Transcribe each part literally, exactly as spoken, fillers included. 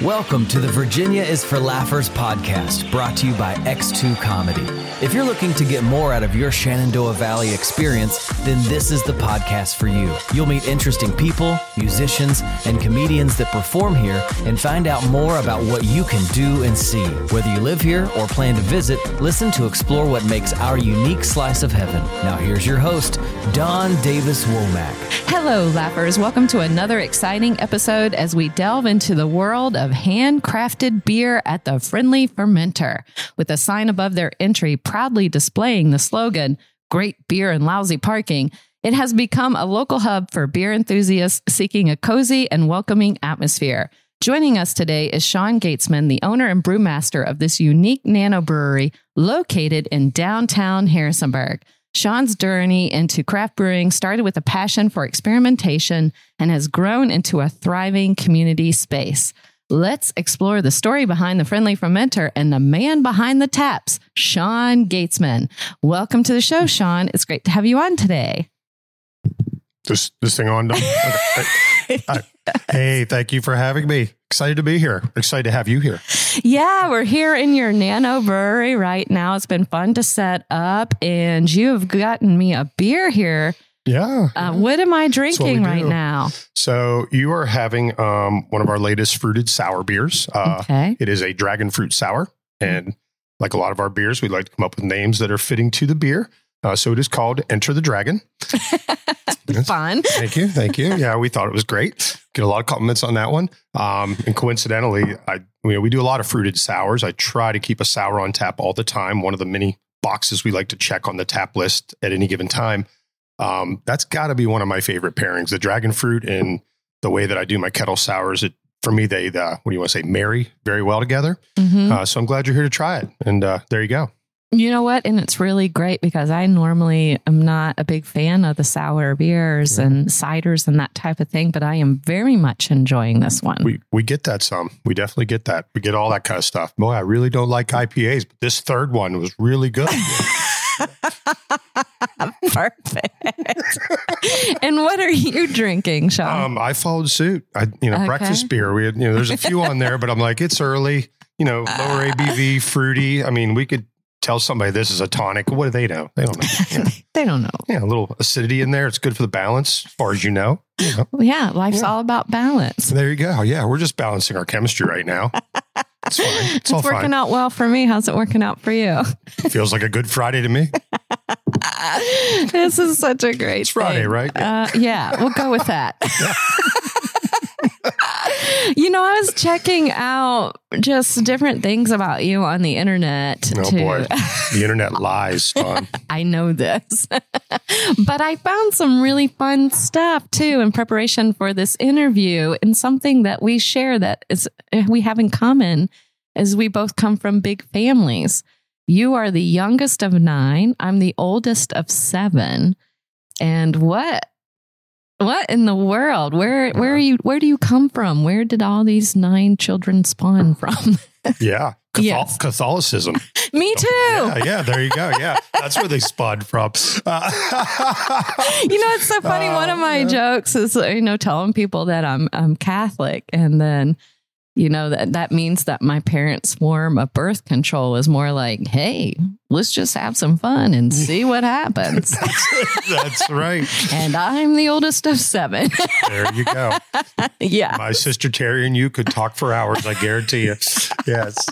Welcome to the Virginia is for Laughers podcast, brought to you by X two Comedy. If you're looking to get more out of your Shenandoah Valley experience, then this is the podcast for you. You'll meet interesting people, musicians, and comedians that perform here and find out more about what you can do and see. Whether you live here or plan to visit, listen to explore what makes our unique slice of heaven. Now here's your host, Dawn Davis Womack. Hello, Laughers. Welcome to another exciting episode as we delve into the world of handcrafted beer at the Friendly Fermenter, with a sign above their entry proudly displaying the slogan, "Great beer and lousy parking." It has become a local hub for beer enthusiasts seeking a cozy and welcoming atmosphere. Joining us today is Sean Gatesman, the owner and brewmaster of this unique nano brewery located in downtown Harrisonburg. Sean's journey into craft brewing started with a passion for experimentation and has grown into a thriving community space. Let's explore the story behind the Friendly Fermenter and the man behind the taps, Sean Gatesman. Welcome to the show, Sean. It's great to have you on today. This this thing on? Okay. I, hey, thank you for having me. Excited to be here. Excited to have you here. Yeah, we're here in your nano brewery right now. It's been fun to set up, and you have gotten me a beer here. Yeah. Uh, what am I drinking right now? So you are having um, one of our latest fruited sour beers. Uh, okay. It is a dragon fruit sour. And like a lot of our beers, we like to come up with names that are fitting to the beer. Uh, so it is called Enter the Dragon. Yes. Fun. Thank you. Thank you. Yeah, we thought it was great. Get a lot of compliments on that one. Um, and coincidentally, I you know, we do a lot of fruited sours. I try to keep a sour on tap all the time. One of the many boxes we like to check on the tap list at any given time. Um, that's got to be one of my favorite pairings, the dragon fruit and the way that I do my kettle sours. It, for me, they, the, what do you want to say, marry very well together. Mm-hmm. Uh, so I'm glad you're here to try it. And uh, there you go. You know what? And it's really great because I normally am not a big fan of the sour beers yeah. and ciders and that type of thing, but I am very much enjoying this one. We we get that some. We definitely get that. We get all that kind of stuff. Boy, I really don't like I P As, but this third one was really good. Perfect. And what are you drinking, Sean? Um, I followed suit. I, you know, okay. breakfast beer. We had, you know, there's a few on there, but I'm like, it's early, you know, lower A B V, fruity. I mean, we could tell somebody this is a tonic. What do they know? They don't know. Yeah. They don't know. Yeah, a little acidity in there. It's good for the balance, as far as you know. You know. Well, yeah, life's yeah. all about balance. There you go. Yeah, we're just balancing our chemistry right now. It's fine. It's, it's all working fine. out well for me. How's it working out for you? Feels like a good Friday to me. This is such a great It's Friday, thing. right? Uh, yeah, we'll go with that. You know, I was checking out just different things about you on the internet. Oh, to... boy. The internet lies, Tom. I know this. But I found some really fun stuff, too, in preparation for this interview. And something that we share that is we have in common is we both come from big families. You are the youngest of nine. I'm the oldest of seven. And what? What in the world? Where where are you? Where do you come from? Where did all these nine children spawn from? Yeah, Cathol- yes. Catholicism. Me too. Yeah, yeah, there you go. Yeah, that's where they spawned from. Uh, you know, it's so funny. Uh, One of my yeah. jokes is, you know, telling people that I'm I'm Catholic, and then, you know, that that means that my parents' form of birth control is more like, hey, let's just have some fun and see what happens. that's, that's right. And I'm the oldest of seven. There you go. Yeah. My sister Terry and you could talk for hours, I guarantee you. Yes.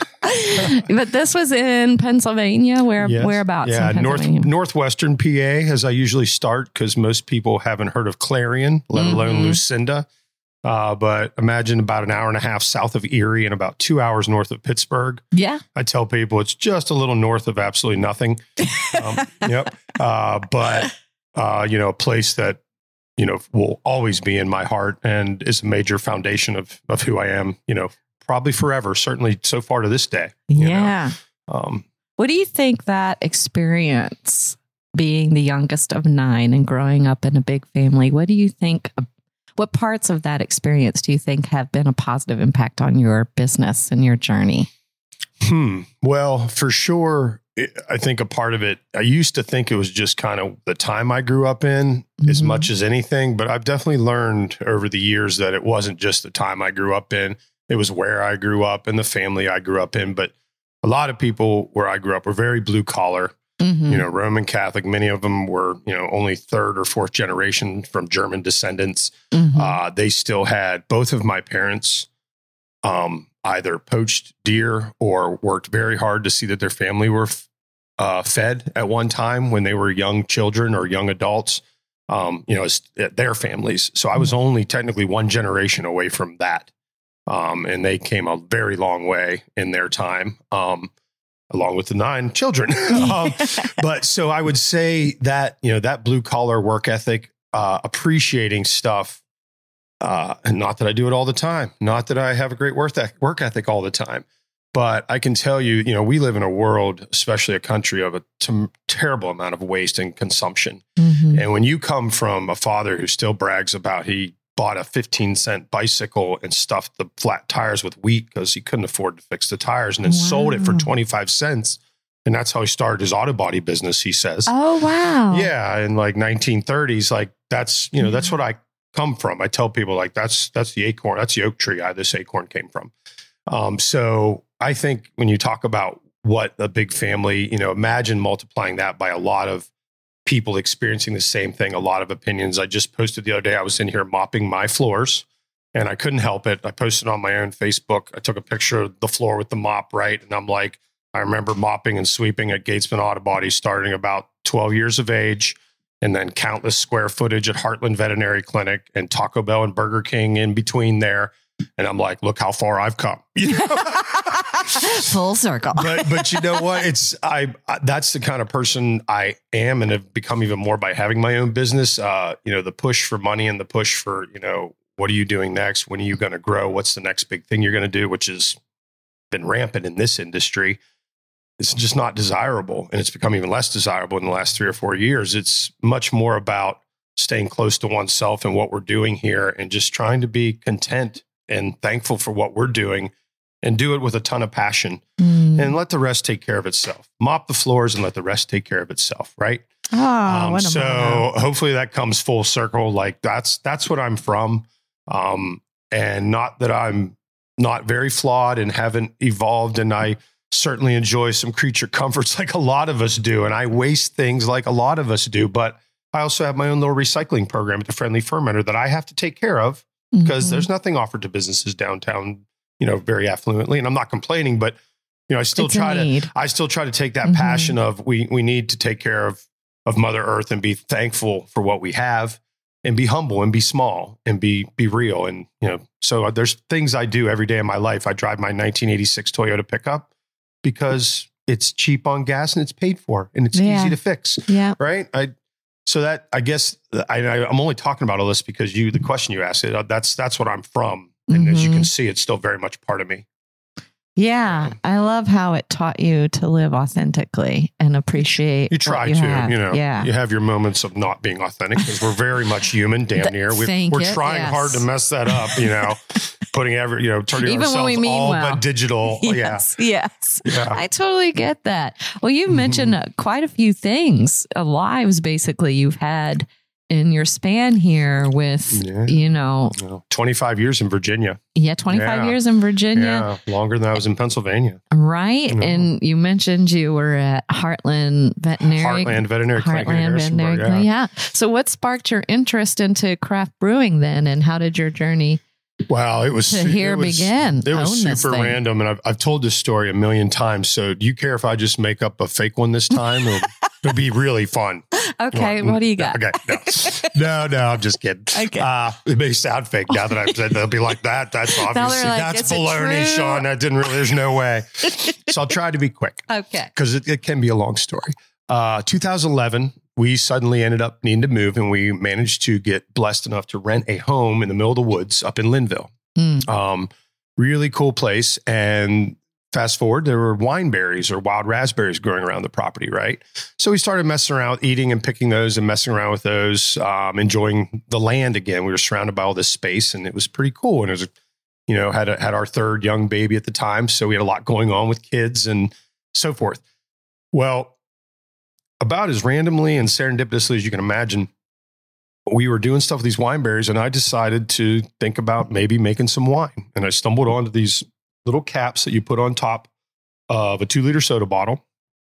But this was in Pennsylvania. Where yes. whereabouts? Yeah, in north northwestern P A, as I usually start, because most people haven't heard of Clarion, let alone mm-hmm. Lucinda. Uh, but imagine about an hour and a half south of Erie and about two hours north of Pittsburgh. Yeah. I tell people it's just a little north of absolutely nothing. Um, yep. Uh, but, uh, you know, a place that, you know, will always be in my heart and is a major foundation of, of who I am, you know, probably forever, certainly so far to this day. Yeah. Um, what do you think that experience, being the youngest of nine and growing up in a big family, what do you think What parts of that experience do you think have been a positive impact on your business and your journey? Hmm. Well, for sure, it, I think a part of it, I used to think it was just kind of the time I grew up in mm-hmm. as much as anything, but I've definitely learned over the years that it wasn't just the time I grew up in. It was where I grew up and the family I grew up in. But a lot of people where I grew up were very blue collar, mm-hmm. you know, Roman Catholic. Many of them were, you know, only third or fourth generation from German descendants. Mm-hmm. Uh, they still had both of my parents um, either poached deer or worked very hard to see that their family were uh, fed at one time when they were young children or young adults, um, you know, as, their families. So I was only technically one generation away from that. Um, and they came a very long way in their time, um, along with the nine children. um, but so I would say that, you know, that blue collar work ethic, uh, appreciating stuff, uh, and not that I do it all the time, not that I have a great work ethic, work ethic all the time, but I can tell you, you know, we live in a world, especially a country of a t- terrible amount of waste and consumption. Mm-hmm. And when you come from a father who still brags about he bought a fifteen cent bicycle and stuffed the flat tires with wheat because he couldn't afford to fix the tires, and then wow. sold it for twenty-five cents. And that's how he started his auto body business, he says. Oh, wow. Yeah. In like nineteen thirties, like that's, you know, yeah. that's what I come from. I tell people like, that's, that's the acorn, that's the oak tree I, this acorn came from. Um, so I think when you talk about what a big family, you know, imagine multiplying that by a lot of people experiencing the same thing, a lot of opinions. I just posted the other day, I was in here mopping my floors and I couldn't help it. I posted on my own Facebook. I took a picture of the floor with the mop, right? And I'm like, I remember mopping and sweeping at Gatesman Auto Body starting about twelve years of age, and then countless square footage at Heartland Veterinary Clinic and Taco Bell and Burger King in between there. And I'm like, look how far I've come. You know? Full circle. but but you know what? It's I, I that's the kind of person I am, and have become even more by having my own business. Uh, you know, the push for money and the push for, you know, what are you doing next? When are you going to grow? What's the next big thing you're going to do? Which has been rampant in this industry. It's just not desirable, and it's become even less desirable in the last three or four years. It's much more about staying close to oneself and what we're doing here, and just trying to be content and thankful for what we're doing, and do it with a ton of passion, mm. and let the rest take care of itself. Mop the floors and let the rest take care of itself. Right. Oh, um, what a so motto. Hopefully that comes full circle. Like that's, that's what I'm from. Um, and not that I'm not very flawed and haven't evolved. And I certainly enjoy some creature comforts like a lot of us do. And I waste things like a lot of us do, but I also have my own little recycling program at the Friendly Fermenter that I have to take care of, because mm-hmm. there's nothing offered to businesses downtown, you know, very affluently. And I'm not complaining, but, you know, I still it's try to, I still try to take that mm-hmm. passion of we, we need to take care of, of Mother Earth and be thankful for what we have, and be humble and be small and be, be real. And, you know, so there's things I do every day in my life. I drive my nineteen eighty-six Toyota pickup because it's cheap on gas and it's paid for and it's yeah. easy to fix. Yeah. Right. I, So that, I guess I, I, I'm only talking about all this because you, the question you asked, it, that's, that's what I'm from. And mm-hmm. as you can see, it's still very much part of me. Yeah. I love how it taught you to live authentically and appreciate. You try what you to, have. you know, yeah. you have your moments of not being authentic because we're very much human, damn near. We, we're it, trying yes. hard to mess that up, you know, putting every, you know, turning Even ourselves when we mean all well. but digital. Yes, yeah. yes. Yeah. I totally get that. Well, you've mentioned mm-hmm. quite a few things, uh, lives basically you've had in your span here with, yeah. you know, twenty-five years in Virginia. Yeah. twenty-five yeah. years in Virginia. Yeah. Longer than I was in Pennsylvania. Right. You know. And you mentioned you were at Heartland Veterinary. Heartland Veterinary Clinic. Heartland Veterinary Clinic. Yeah. yeah. So what sparked your interest into craft brewing then? And how did your journey Well, it was to here it was, begin? It was super random, and I've I've told this story a million times. So, do you care if I just make up a fake one this time? It'll, it'll be really fun. Okay, well, what do you got? Okay, no, no, no I'm just kidding. Okay, uh, it may sound fake now that I've said. They'll be like that. That's obviously like, that's baloney, Sean. That didn't really. There's no way. So I'll try to be quick. Okay, because it, it can be a long story. Uh, two thousand eleven. We suddenly ended up needing to move, and we managed to get blessed enough to rent a home in the middle of the woods up in Linville. Mm. Um, really cool place. And fast forward, there were wineberries or wild raspberries growing around the property, right? So we started messing around, eating and picking those and messing around with those, um, enjoying the land again. We were surrounded by all this space, and it was pretty cool. And it was, you know, had a, had our third young baby at the time, so we had a lot going on with kids and so forth. Well, about as randomly and serendipitously as you can imagine, we were doing stuff with these wine berries, and I decided to think about maybe making some wine. And I stumbled onto these little caps that you put on top of a two liter soda bottle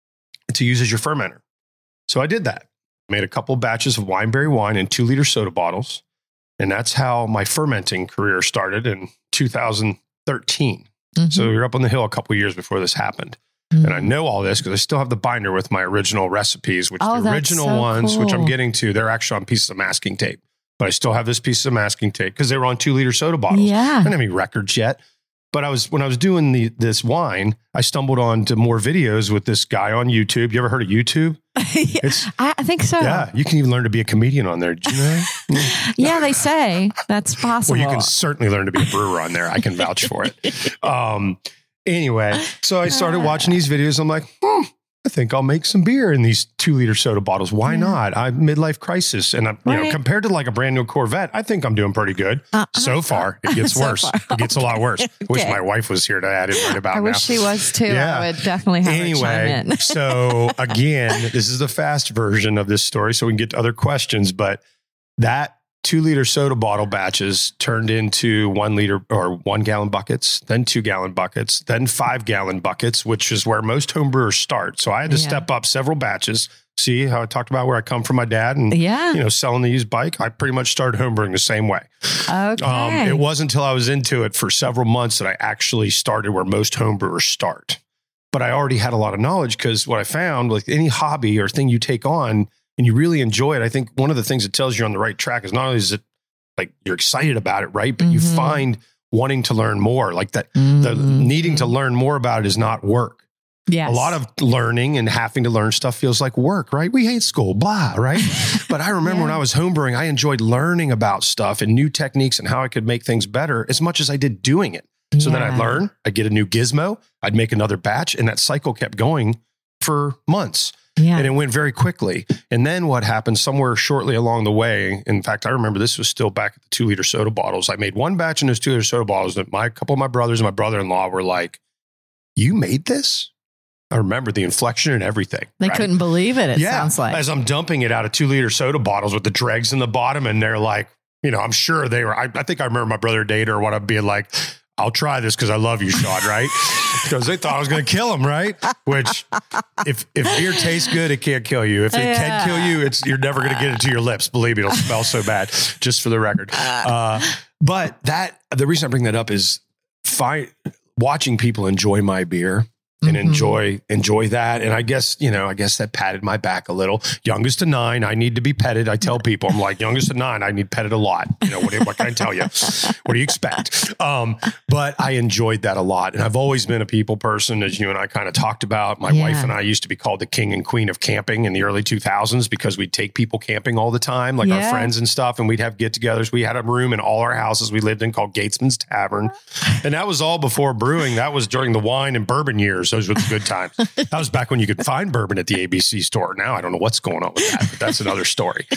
to use as your fermenter. So I did that. Made a couple batches of wineberry wine in two liter soda bottles. And that's how my fermenting career started in two thousand thirteen. Mm-hmm. So we were up on the hill a couple of years before this happened. Mm-hmm. And I know all this because I still have the binder with my original recipes, which oh, the original so ones, cool. which I'm getting to, they're actually on pieces of masking tape. But I still have this piece of masking tape because they were on two liter soda bottles. Yeah. I didn't have any records yet. But I was when I was doing the this wine, I stumbled on to more videos with this guy on YouTube. You ever heard of YouTube? It's, I, I think so. Yeah, you can even learn to be a comedian on there. Did you know? Yeah, they say that's possible. Well, you can certainly learn to be a brewer on there. I can vouch for it. Um, anyway, so I started watching these videos. I'm like, hmm, I think I'll make some beer in these two liter soda bottles. Why yeah. not? I'm midlife crisis. And I'm, you right. know, compared to like a brand new Corvette, I think I'm doing pretty good. Uh, so far, it gets so worse. Far. It gets a lot worse. Okay. Wish my wife was here to add in right about I now. wish she was too. Yeah. I would definitely have anyway, her chime in. So again, this is the fast version of this story. So we can get to other questions, but that two liter soda bottle batches turned into one liter or one gallon buckets, then two gallon buckets, then five gallon buckets, which is where most home brewers start. So I had to yeah. step up several batches. See how I talked about where I come from my dad and, yeah. you know, selling the used bike. I pretty much started home brewing the same way. Okay. Um, it wasn't until I was into it for several months that I actually started where most home brewers start. But I already had a lot of knowledge because what I found, like any hobby or thing you take on, and you really enjoy it, I think one of the things that tells you're on the right track is not only is it like you're excited about it, right? But mm-hmm. you find wanting to learn more, like that, mm-hmm. the needing to learn more about it is not work. Yes. A lot of learning and having to learn stuff feels like work, right? We hate school, blah, right? But I remember yeah. when I was homebrewing, I enjoyed learning about stuff and new techniques and how I could make things better as much as I did doing it. So yeah. then I'd learn, I'd get a new gizmo, I'd make another batch, and that cycle kept going for months. Yeah. And it went very quickly. And then what happened somewhere shortly along the way, in fact, I remember this was still back at the two liter soda bottles. I made one batch in those two liter soda bottles that my couple of my brothers and my brother-in-law were like, you made this? I remember the inflection and everything. They right? couldn't believe it, it yeah. sounds like. As I'm dumping it out of two liter soda bottles with the dregs in the bottom, and they're like, you know, I'm sure they were, I, I think I remember my brother Data or what I'd be like, I'll try this because I love you, Sean, right? Because they thought I was going to kill him, right? Which, if if beer tastes good, it can't kill you. If it yeah. can kill you, it's you're never going to get it to your lips. Believe me, it'll smell so bad. Just for the record. Uh, but that the reason I bring that up is fi- watching people enjoy my beer. And mm-hmm. enjoy enjoy that. And I guess, you know, I guess that patted my back a little. Youngest of nine, I need to be petted. I tell people, I'm like, youngest of nine, I need petted a lot. You know, what, what can I tell you? What do you expect? Um, but I enjoyed that a lot. And I've always been a people person, as you and I kind of talked about. My yeah. wife and I used to be called the king and queen of camping in the early two thousands because we'd take people camping all the time, like yeah. our friends and stuff. And we'd have get-togethers. We had a room in all our houses we lived in called Gatesman's Tavern. And that was all before brewing. That was during the wine and bourbon years. Those were the good times. That was back when you could find bourbon at the A B C store. Now I don't know what's going on with that, but that's another story.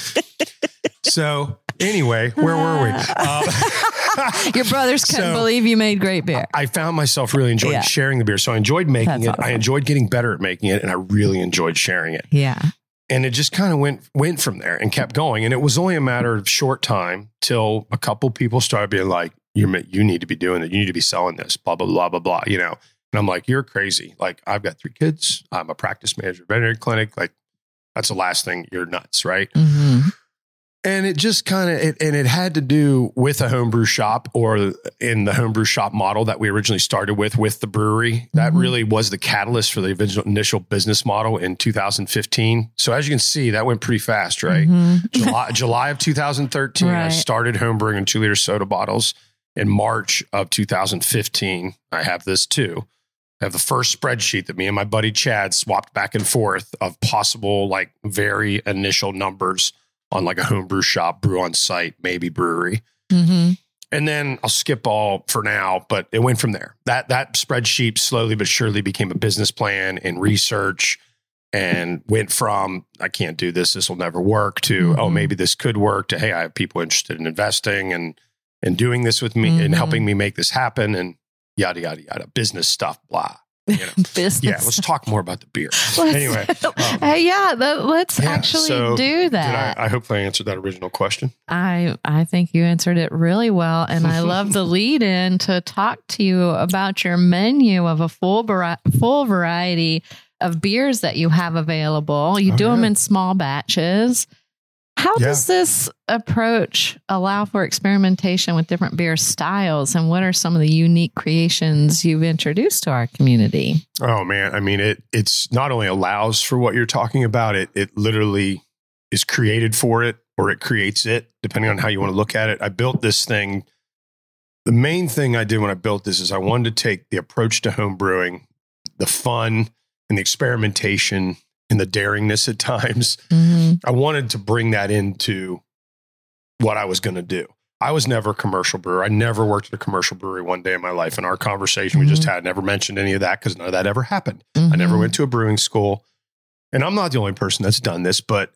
So anyway, where were we? Um, Your brothers couldn't so believe you made great beer. I found myself really enjoying yeah. sharing the beer. So I enjoyed making that's it. Awesome. I enjoyed getting better at making it, and I really enjoyed sharing it. Yeah. And it just kind of went went from there and kept going. And it was only a matter of short time till a couple people started being like, you you need to be doing it. You need to be selling this, blah, blah, blah, blah, blah, you know. And I'm like, you're crazy. Like, I've got three kids. I'm a practice manager, veterinary clinic. Like, that's the last thing. You're nuts, right? Mm-hmm. And it just kind of, it, and it had to do with a homebrew shop or in the homebrew shop model that we originally started with, with the brewery. That mm-hmm. really was the catalyst for the initial business model in two thousand fifteen. So as you can see, that went pretty fast, right? Mm-hmm. July, July of two thousand thirteen, right. I started homebrewing in two liter soda bottles. In March of two thousand fifteen, I have this too. I have the first spreadsheet that me and my buddy Chad swapped back and forth of possible, like, very initial numbers on like a homebrew shop, brew on site, maybe brewery. Mm-hmm. And then I'll skip all for now, but it went from there. That that spreadsheet slowly but surely became a business plan and research, and went from, I can't do this, this will never work, to, mm-hmm. oh, maybe this could work, to, hey, I have people interested in investing and and doing this with me mm-hmm. and helping me make this happen, and yada, yada, yada, business stuff, blah. you know. Business. Yeah, let's talk more about the beer. Let's, Anyway, um, hey, yeah, the, let's yeah, actually so do that. Did I, I hopefully I answered that original question. I I think you answered it really well, and I love the lead in to talk to you about your menu of a full vari- full variety of beers that you have available. You Oh, do yeah. them in small batches. How Yeah. does this approach allow for experimentation with different beer styles, and what are some of the unique creations you've introduced to our community? Oh man, I mean it. It's not only allows for what you're talking about. It it literally is created for it, or it creates it, depending on how you want to look at it. I built this thing. The main thing I did when I built this is I wanted to take the approach to home brewing, the fun and the experimentation and the daringness at times. Mm-hmm. I wanted to bring that into what I was going to do. I was never a commercial brewer. I never worked at a commercial brewery one day in my life. In our conversation Mm-hmm. we just had, never mentioned any of that because none of that ever happened. Mm-hmm. I never went to a brewing school. And I'm not the only person that's done this, but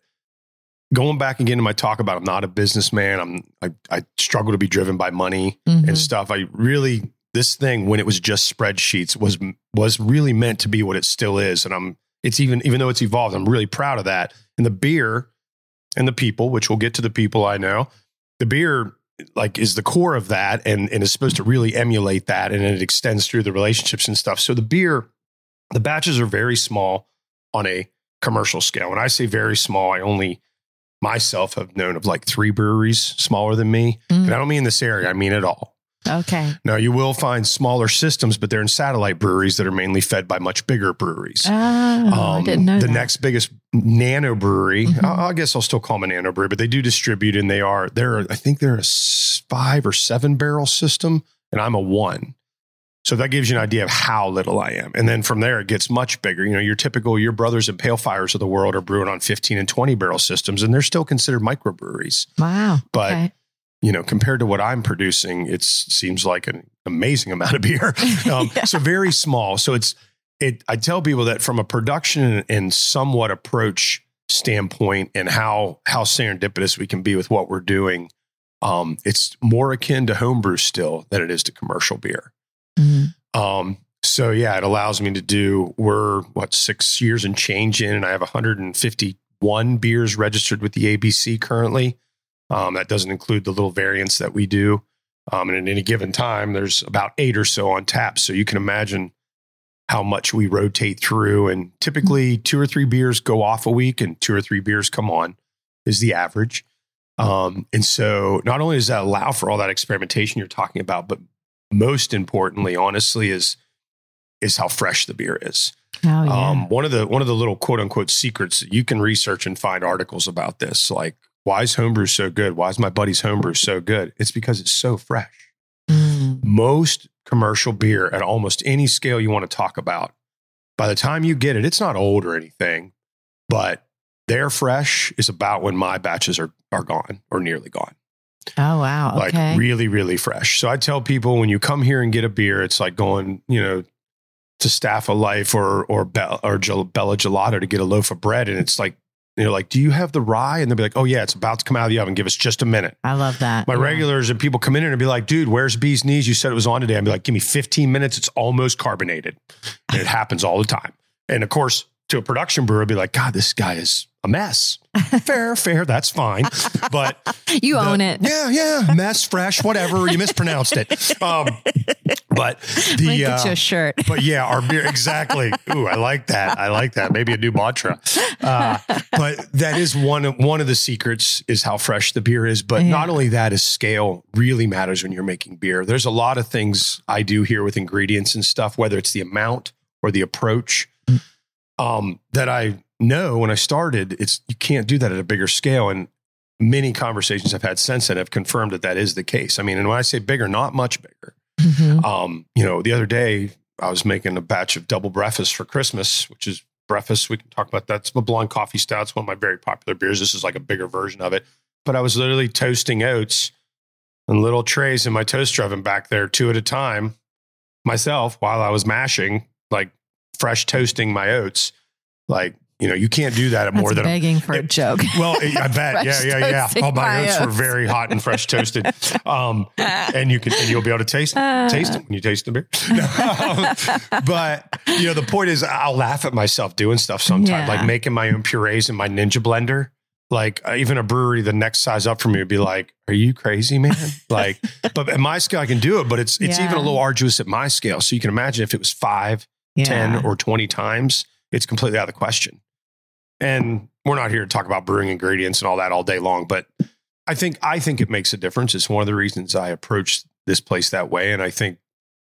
going back again to my talk about I'm not a businessman. I'm I, I struggle to be driven by money Mhm. and stuff. I really, this thing, when it was just spreadsheets, was was really meant to be what it still is. And I'm it's even even though it's evolved, I'm really proud of that. And the beer and the people, which we'll get to the people I know, the beer like is the core of that and, and is supposed to really emulate that. And it extends through the relationships and stuff. So the beer, the batches are very small on a commercial scale. When I say very small, I only myself have known of like three breweries smaller than me. Mm. And I don't mean this area, I mean it all. Okay. Now you will find smaller systems, but they're in satellite breweries that are mainly fed by much bigger breweries. Oh, I didn't know the that. next biggest nano brewery, Mhm. I, I guess I'll still call them a nano brewery, but they do distribute and they are, they're, I think they're a s- five or seven barrel system and I'm a one. So that gives you an idea of how little I am. And then from there, it gets much bigger. You know, your typical, your brothers and Pale Fires of the world are brewing on fifteen and twenty barrel systems and they're still considered microbreweries. Wow. But okay. you know, compared to what I'm producing, it seems like an amazing amount of beer. Um, Yeah. So very small. So it's, it, I tell people that from a production and somewhat approach standpoint and how, how serendipitous we can be with what we're doing. Um, it's more akin to homebrew still than it is to commercial beer. Mhm. Um, so yeah, it allows me to do, we're what, six years and change in, and I have one hundred fifty-one beers registered with the A B C currently. Um, that doesn't include the little variants that we do. Um, and at any given time, there's about eight or so on tap. So you can imagine how much we rotate through, and typically two or three beers go off a week and two or three beers come on is the average. Um, and so not only does that allow for all that experimentation you're talking about, but most importantly, honestly, is, is how fresh the beer is. Oh, yeah. Um, one of the, one of the little quote unquote secrets that you can research and find articles about this, like why is homebrew so good? Why is my buddy's homebrew so good? It's because it's so fresh. Mm. Most commercial beer at almost any scale you want to talk about, by the time you get it, it's not old or anything, but their fresh is about when my batches are, are gone or nearly gone. Oh, wow. Like Okay. really, really fresh. So I tell people when you come here and get a beer, it's like going, you know, to Staff of Life or, or, Be- or Gel- Bella Gelato to get a loaf of bread. And it's like, you know, like, do you have the rye? And they'll be like, oh yeah, it's about to come out of the oven. Give us just a minute. I love that. My Yeah. regulars and people come in and be like, dude, where's Bee's Knees? You said it was on today. I'd be like, give me fifteen minutes. It's almost carbonated. And it happens all the time. And of course, to a production brewer, I'd be like, God, this guy is a mess. Fair, fair. That's fine. But You the- own it. Yeah, yeah. Mess, fresh, whatever. You mispronounced it. Um, but the, Link it uh, to a shirt. but yeah, our beer, exactly. Ooh, I like that. I like that. Maybe a new mantra. Uh, but that is one of, one of the secrets is how fresh the beer is. But Yeah. not only that, is scale really matters when you're making beer. There's a lot of things I do here with ingredients and stuff, whether it's the amount or the approach, um, that I know when I started, it's, you can't do that at a bigger scale. And many conversations I've had since then have confirmed that that is the case. I mean, and when I say bigger, not much bigger. Mhm. Um, you know, the other day I was making a batch of double breakfast for Christmas, which is breakfast. We can talk about that. It's my blonde coffee stout. It's one of my very popular beers. This is like a bigger version of it. But I was literally toasting oats in little trays in my toaster oven back there, two at a time, myself, while I was mashing, like fresh toasting my oats, like you know, you can't do that at That's more than begging for a it, joke. Well, I bet. yeah, yeah, yeah. Oh, my oats were very hot and fresh toasted. Um, and you can, and you'll be able to taste, uh, taste it when you taste the beer. No, um, but you know, the point is I'll laugh at myself doing stuff sometimes, yeah. like making my own purees in my Ninja blender. Like uh, even a brewery, the next size up from me would be like, are you crazy, man? Like, but at my scale, I can do it, but it's, it's yeah. even a little arduous at my scale. So you can imagine if it was five, yeah. ten or twenty times, it's completely out of the question. And we're not here to talk about brewing ingredients and all that all day long, but I think, I think it makes a difference. It's one of the reasons I approach this place that way. And I think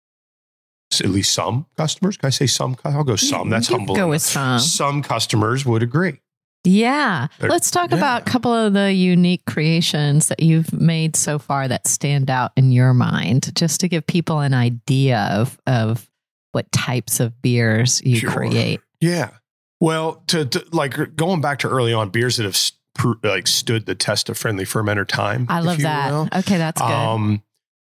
at least some customers, can I say some? I'll go some. That's you humble. Go with some. Some customers would agree. Yeah. They're, Let's talk yeah. about a couple of the unique creations that you've made so far that stand out in your mind, just to give people an idea of, of what types of beers you sure. create. Yeah. Well, to, to like going back to early on, beers that have st- like stood the test of Friendly Fermenter time. I love that. Will. Okay, that's good. Um,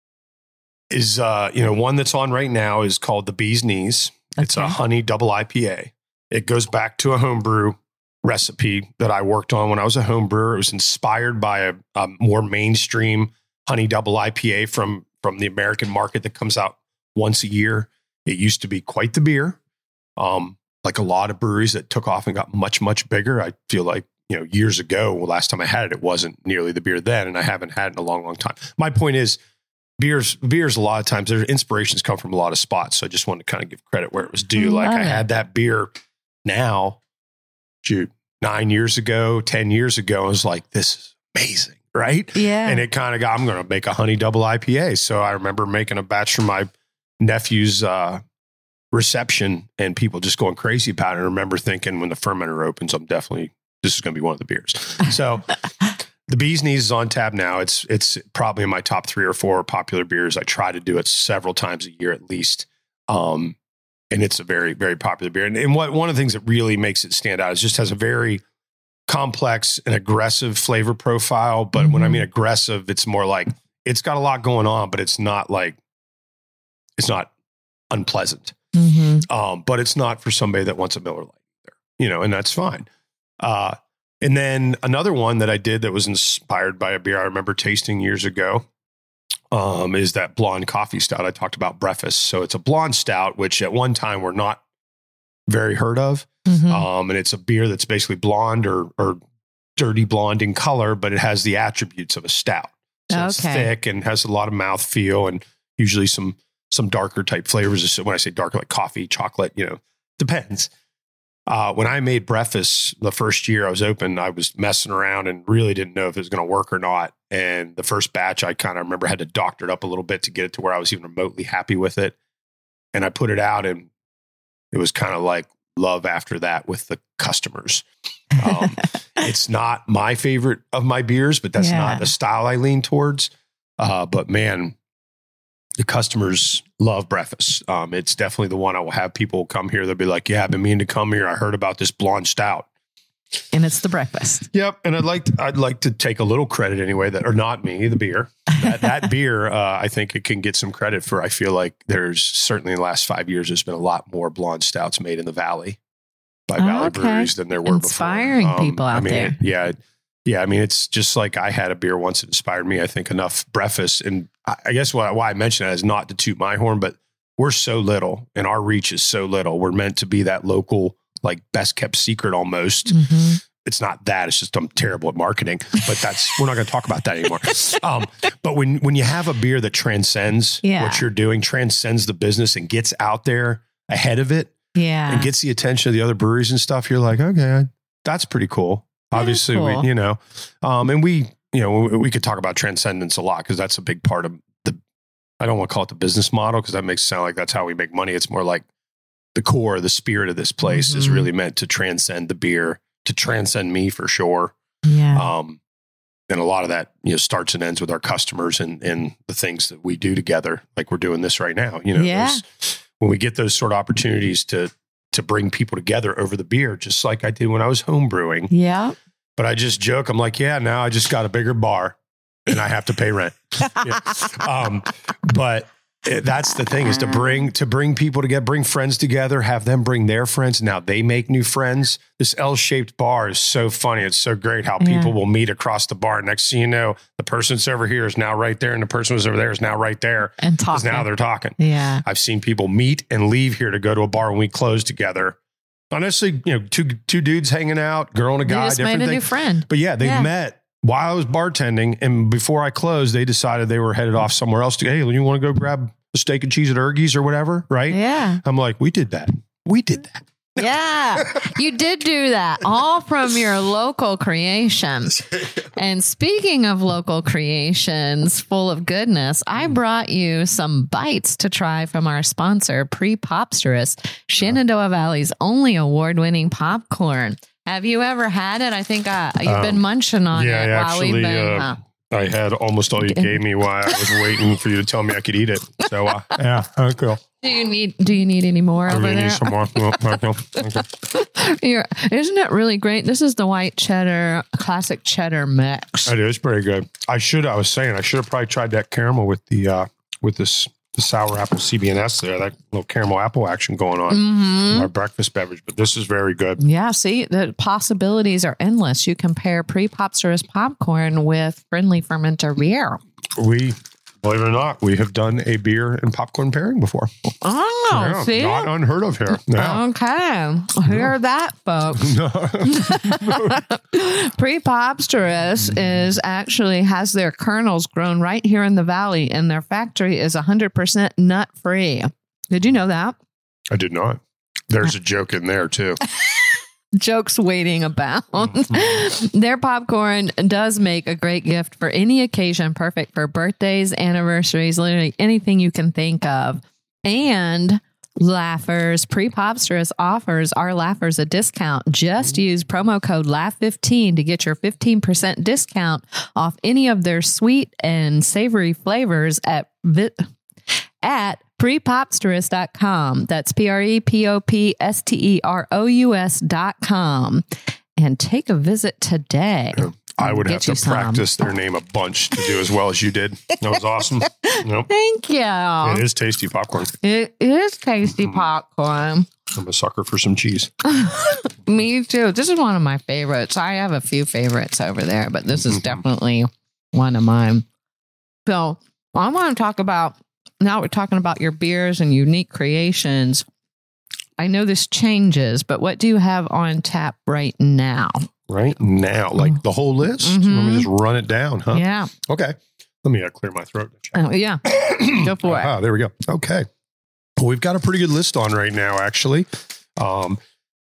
is uh, you know, one that's on right now is called the Bee's Knees. Okay. It's a honey double I P A. It goes back to a homebrew recipe that I worked on when I was a home brewer. It was inspired by a, a more mainstream honey double I P A from from the American market that comes out once a year. It used to be quite the beer. Um, like a lot of breweries that took off and got much, much bigger. I feel like, you know, years ago, well, last time I had it, it wasn't nearly the beer then, and I haven't had it in a long, long time. My point is beers, beers, a lot of times their inspirations come from a lot of spots. So I just wanted to kind of give credit where it was due. Like I had that beer now, shoot, nine years ago, ten years ago, I was like, this is amazing. Right. Yeah. And it kind of got, I'm going to make a honey double I P A. So I remember making a batch for my nephew's, uh, reception and people just going crazy about it. I remember thinking when the fermenter opens, I'm definitely, this is going to be one of the beers. So the Bee's Knees is on tap now. It's, it's probably in my top three or four popular beers. I try to do it several times a year at least. Um, and it's a very, very popular beer. And, and what, one of the things that really makes it stand out is just has a very complex and aggressive flavor profile. But mm-hmm. when I mean aggressive, it's more like it's got a lot going on, but it's not like, it's not unpleasant. Mm-hmm. Um, but it's not for somebody that wants a Miller Lite either, you know, and that's fine. Uh, and then another one that I did that was inspired by a beer I remember tasting years ago, um, is that blonde coffee stout I talked about, Breakfast. So it's a blonde stout, which at one time were not very heard of. Mm-hmm. Um, and it's a beer that's basically blonde or, or dirty blonde in color, but it has the attributes of a stout. So okay. It's thick and has a lot of mouthfeel and usually some some darker type flavors. When I say darker, like coffee, chocolate, you know, depends. Uh, when I made Breakfast the first year I was open, I was messing around and really didn't know if it was going to work or not. And the first batch, I kind of remember had to doctor it up a little bit to get it to where I was even remotely happy with it. And I put it out and it was kind of like love after that with the customers. Um, it's not my favorite of my beers, but that's yeah. not the style I lean towards. Uh, but man, the customers love Breakfast. Um, it's definitely the one I will have people come here. They'll be like, yeah, I've been meaning to come here. I heard about this blonde stout. And it's the Breakfast. Yep. And I'd like to, I'd like to take a little credit anyway, that, or not me, the beer. That, that beer, uh, I think it can get some credit for. I feel like there's certainly in the last five years, there's been a lot more blonde stouts made in the Valley by oh, Valley okay. Breweries than there were Inspiring before. Um, people out I mean, there. Yeah. Yeah, I mean, it's just like I had a beer once that inspired me, I think, enough. Breakfast. And I guess why, why I mention that is not to toot my horn, but we're so little and our reach is so little. We're meant to be that local, like best kept secret almost. Mm-hmm. It's not that. It's just I'm terrible at marketing, but that's, we're not going to talk about that anymore. Um, but when, when you have a beer that transcends yeah. what you're doing, transcends the business and gets out there ahead of it yeah. and gets the attention of the other breweries and stuff, you're like, okay, that's pretty cool. Obviously, cool. we, you know, um, and we, you know, we, we could talk about transcendence a lot because that's a big part of the, I don't want to call it the business model because that makes it sound like that's how we make money. It's more like the core, the spirit of this place mm-hmm. is really meant to transcend the beer, to transcend me for sure. Yeah. Um, and a lot of that, you know, starts and ends with our customers and, and the things that we do together. Like we're doing this right now, you know, yeah. those, when we get those sort of opportunities to, to bring people together over the beer, just like I did when I was home brewing. Yeah. But I just joke. I'm like, yeah, now I just got a bigger bar and I have to pay rent. yeah. um, but it, that's the thing is to bring to bring people together, bring friends together, have them bring their friends. Now they make new friends. This L-shaped bar is so funny. It's so great how people Yeah. will meet across the bar. Next thing you know, the person that's over here is now right there, and the person who's over there is now right there. And 'Cause talking. now they're talking. Yeah. I've seen people meet and leave here to go to a bar when we close together. Honestly, you know, two two dudes hanging out, girl and a They guy, just different made a thing. new friend. But yeah, they Yeah. met while I was bartending, and before I closed, they decided they were headed off somewhere else to, hey, you want to go grab a steak and cheese at Ergie's or whatever, right? Yeah. I'm like, we did that. We did that. Yeah. You did do that all from your local creations. And speaking of local creations full of goodness, I brought you some bites to try from our sponsor, Pre-Popsterous, Shenandoah Valley's only award-winning popcorn. Have you ever had it? I think uh, you've Um, been munching on yeah, it I while we've actually, been. uh, uh, I had almost all you gave me while I was waiting for you to tell me I could eat it. So, uh, yeah, okay. do you need? Do you need any more I'm over going to there? need some more. No, no, okay. Here, isn't it really great? This is the white cheddar, classic cheddar mix. It is pretty good. I should, I was saying, I should have probably tried that caramel with the, uh, with this, the sour apple C B N S there, that little caramel apple action going on. Mm-hmm. Our breakfast beverage, but this is very good. Yeah, see, the possibilities are endless. You compare Pre-Popsterous popcorn with Friendly Fermenter beer. We, believe it or not, we have done a beer and popcorn pairing before. Oh, Yeah, see? not unheard of here. Yeah. Okay. Hear that, folks. Pre-Popsterous is actually has their kernels grown right here in the valley, and their factory is one hundred percent nut-free. Did you know that? I did not. There's a joke in there too. Jokes waiting about. Their popcorn does make a great gift for any occasion, perfect for birthdays, anniversaries, literally anything you can think of. And Laughers, Pre-Popsterous offers our Laughers a discount. Just use promo code laugh fifteen to get your fifteen percent discount off any of their sweet and savory flavors at vi- at pre popsterous dot com. That's P R E P O P S T E R O U S dot com. And take a visit today. I would Get have to you some. practice their name a bunch to do as well as you did. That was awesome. Nope. Thank you. It is tasty popcorn. It is tasty popcorn. I'm a sucker for some cheese. Me too. This is one of my favorites. I have a few favorites over there, but this is definitely one of mine. So I want to talk about, now we're talking about your beers and unique creations. I know this changes, but what do you have on tap right now? Right now, like the whole list. Mhm. Let me just run it down, huh? Yeah. Okay. Let me uh, clear my throat. Oh, yeah. Go for it. Ah, there we go. Okay. Well, we've got a pretty good list on right now, actually. Um,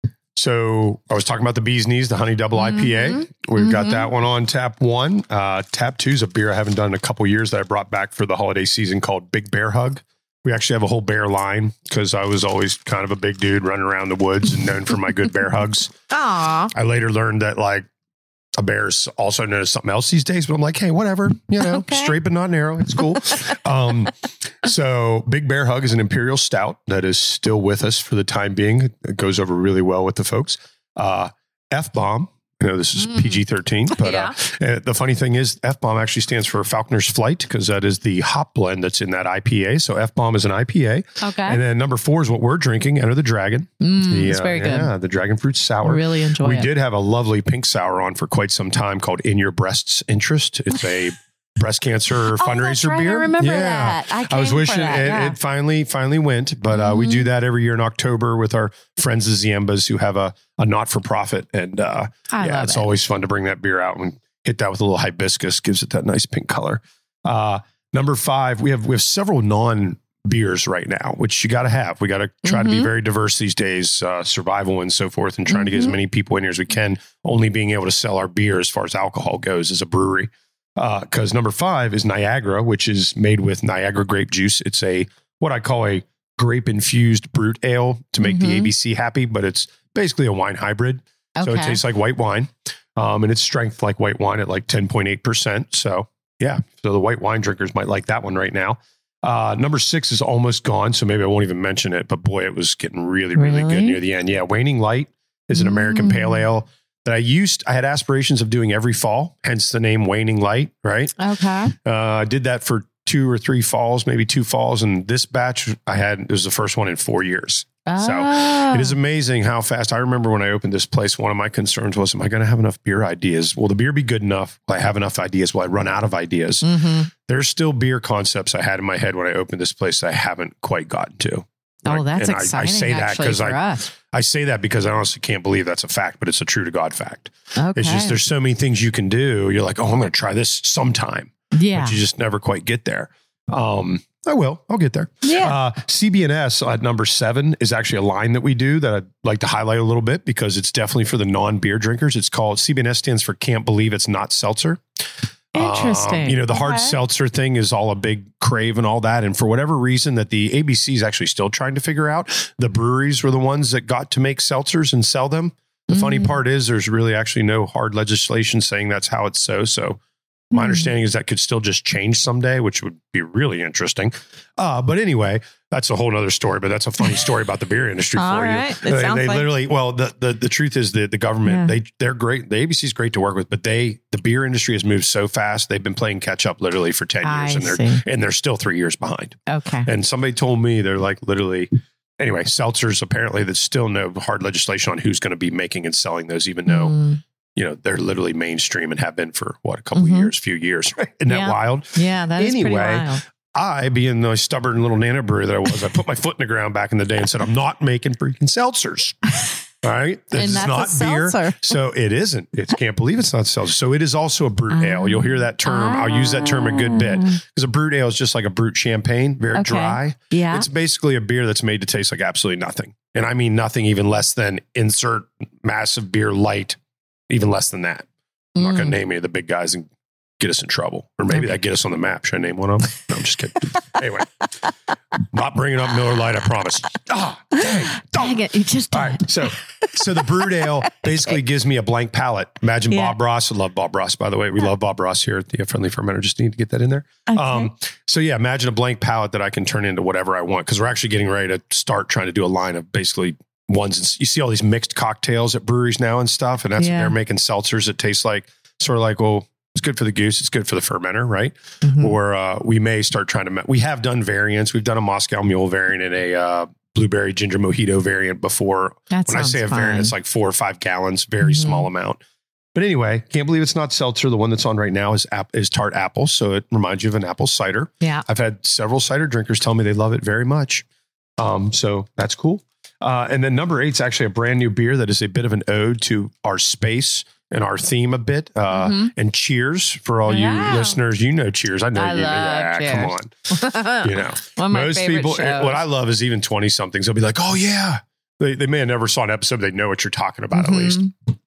so I was talking about the Bee's Knees, the Honey Double I P A. Mhm. We've got Mhm. that one on tap one. Uh, tap two is a beer I haven't done in a couple years that I brought back for the holiday season called Big Bear Hug. We actually have a whole bear line because I was always kind of a big dude running around the woods and known for my good bear hugs. Aw. I later learned that like a bear's also known as something else these days, but I'm like, hey, whatever, you know, Okay. straight but not narrow. It's cool. um, so Big Bear Hug is an imperial stout that is still with us for the time being. It goes over really well with the folks. Uh, F-Bomb. You know, this is Mm. P G thirteen, but Yeah. uh, uh, the funny thing is F-Bomb actually stands for Falconer's Flight because that is the hop blend that's in that I P A. So F-Bomb is an I P A. Okay. And then number four is what we're drinking, Enter the Dragon. Mm, The, it's uh, very good. Yeah, the dragon fruit sour. Really enjoy we it. did have a lovely pink sour on for quite some time called In Your Breast's Interest. It's a breast cancer fundraiser Oh, that's right. beer. I remember yeah. that. I, I was came for wishing that, it, yeah. it finally finally went, but uh, we do that every year in October with our friends the Ziembas who have a, a not for profit, and uh, I yeah, love it's it. always fun to bring that beer out and hit that with a little hibiscus, gives it that nice pink color. Uh, number five, we have we have several non beers right now, which you got to have. We got to try to be Mhm. very diverse these days, uh, survival and so forth, and trying to get as Mhm. many people in here as we can. Only being able to sell our beer as far as alcohol goes as a brewery. Because uh, number five is Niagara, which is made with Niagara grape juice. It's a what I call a grape infused brut ale to make the Mhm. A B C happy, but it's basically a wine hybrid. So it Okay. tastes like white wine, um, and it's strength like white wine at like ten point eight percent. So yeah, so the white wine drinkers might like that one right now. Uh, number six is almost gone, so maybe I won't even mention it, but boy, it was getting really, really, Really? good near the end. Yeah, Waning Light is an American Mm. pale ale that I used, I had aspirations of doing every fall, hence the name Waning Light, right? Okay. Uh, I did that for two or three falls, maybe two falls. And this batch I had, it was the first one in four years. Oh. So it is amazing how fast. I remember when I opened this place, one of my concerns was, am I going to have enough beer ideas? Will the beer be good enough? Will I have enough ideas? Will I run out of ideas? Mm-hmm. There's still beer concepts I had in my head when I opened this place that I haven't quite gotten to. Oh, Like, that's and I- exciting. I, say that because I, us. I say that because I honestly can't believe that's a fact, but it's a true to God fact. Okay. It's just, there's so many things you can do. You're like, oh, I'm going to try this sometime. Yeah. But you just never quite get there. Um, I will. I'll get there. Yeah. Uh, C B N S at number seven is actually a line that we do that I'd like to highlight a little bit because it's definitely for the non-beer drinkers. It's called, C B N S stands for Can't Believe It's Not Seltzer. Interesting. Um, you know, the hard Okay. seltzer thing is all a big crave and all that. And for whatever reason that the A B C is actually still trying to figure out, the breweries were the ones that got to make seltzers and sell them. The Mm. funny part is there's really actually no hard legislation saying that's how it's so. So my Hmm. understanding is that could still just change someday, which would be really interesting. Uh, but anyway, that's a whole nother story, but that's a funny story about the beer industry All for right. you. It They, sounds they like- literally, well, the, the, the truth is that the government, Yeah. they, they're great. The A B C is great to work with, but they, the beer industry has moved so fast. They've been playing catch up literally for ten years I and they're, see. and they're still three years behind. Okay. And somebody told me they're like literally, anyway, seltzers, apparently there's still no hard legislation on who's going to be making and selling those, even though, Mm. you know, they're literally mainstream and have been for what, a couple Mhm. of years, few years, right? Isn't Yeah. that wild? Yeah, that is pretty Anyway, wild. I, being the stubborn little nano brewer that I was, I put my foot in the ground back in the day and said, I'm not making freaking seltzers. All right. This And is that's a not beer. seltzer. So it isn't. It can't believe it's not seltzer. So it is also a brute Ah. ale. You'll hear that term. I'll use that term a good bit because a brute ale is just like a brute champagne, very Okay. dry. Yeah. It's basically a beer that's made to taste like absolutely nothing. And I mean nothing even less than insert massive beer light, even less than that. I'm not going Mm. to name any of the big guys and get us in trouble. Or maybe that get us on the map. Should I name one of them? No, I'm just kidding. Anyway, not bringing up Miller Lite, I promise. Ah, dang. Dang it. You just did. All right. So, so the brewed ale basically gives me a blank palate. Imagine Yeah. Bob Ross. I love Bob Ross, by the way. We love Bob Ross here at the Friendly Fermenter. Just need to get that in there. Okay. Um, so yeah, imagine a blank palette that I can turn into whatever I want. Cause we're actually getting ready to start trying to do a line of basically ones. And you see all these mixed cocktails at breweries now and stuff. And that's Yeah. when they're making seltzers that taste like sort of like, well, it's good for the goose. It's good for the fermenter, right? Mhm. Or uh, we may start trying to, ma- we have done variants. We've done a Moscow Mule variant and a uh, blueberry ginger mojito variant before. That When I sounds say a fun. variant, it's like four or five gallons, very Mhm. small amount. But anyway, can't believe it's not seltzer. The one that's on right now is ap- is tart apple. So it reminds you of an apple cider. Yeah. I've had several cider drinkers tell me they love it very much. Um, so that's cool. Uh, and then number eight is actually a brand new beer that is a bit of an ode to our space and our theme a bit. Uh, Mhm. And Cheers for all Yeah. you listeners. You know Cheers. I know I you. love Yeah, come on. You know, One of my most favorite people, shows. what I love is even twenty somethings. They'll be like, oh yeah. They, they may have never saw an episode. They know what you're talking about Mhm. at least.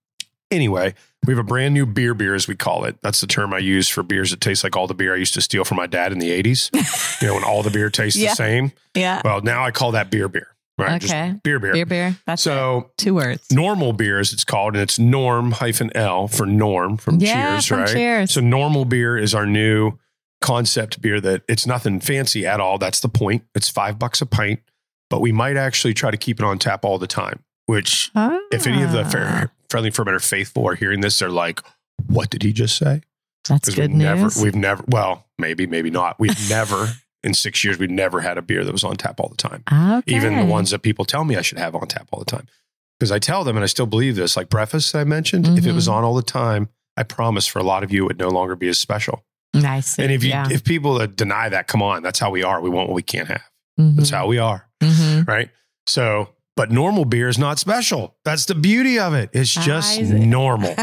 Anyway, we have a brand new beer beer, as we call it. That's the term I use for beers that taste like all the beer I used to steal from my dad in the eighties. You know, when all the beer tastes Yeah. the same. Yeah. Well, now I call that beer beer. Right. Okay. Just beer beer. Beer, beer. That's So two words. normal beer, as it's called, and it's norm hyphen L for norm from Yeah, Cheers, from right? Cheers. So normal beer is our new concept beer that it's nothing fancy at all. That's the point. It's five bucks a pint, but we might actually try to keep it on tap all the time, which if any of the Ah. fair, Friendly Fermenter faithful are hearing this, they're like, what did he just say? That's Because good we've never, news. we've never, well, maybe, maybe not. We've never, in six years, we've never had a beer that was on tap all the time. Okay. Even the ones that people tell me I should have on tap all the time. Because I tell them, and I still believe this, like breakfast I mentioned, if it was Mhm. on all the time, I promise for a lot of you, it would no longer be as special. I see. And if you, yeah. if people that deny that, come on, that's how we are. We want what we can't have. Mhm. That's how we are. Mhm. Right. So, but normal beer is not special. That's the beauty of it. It's just I see. normal.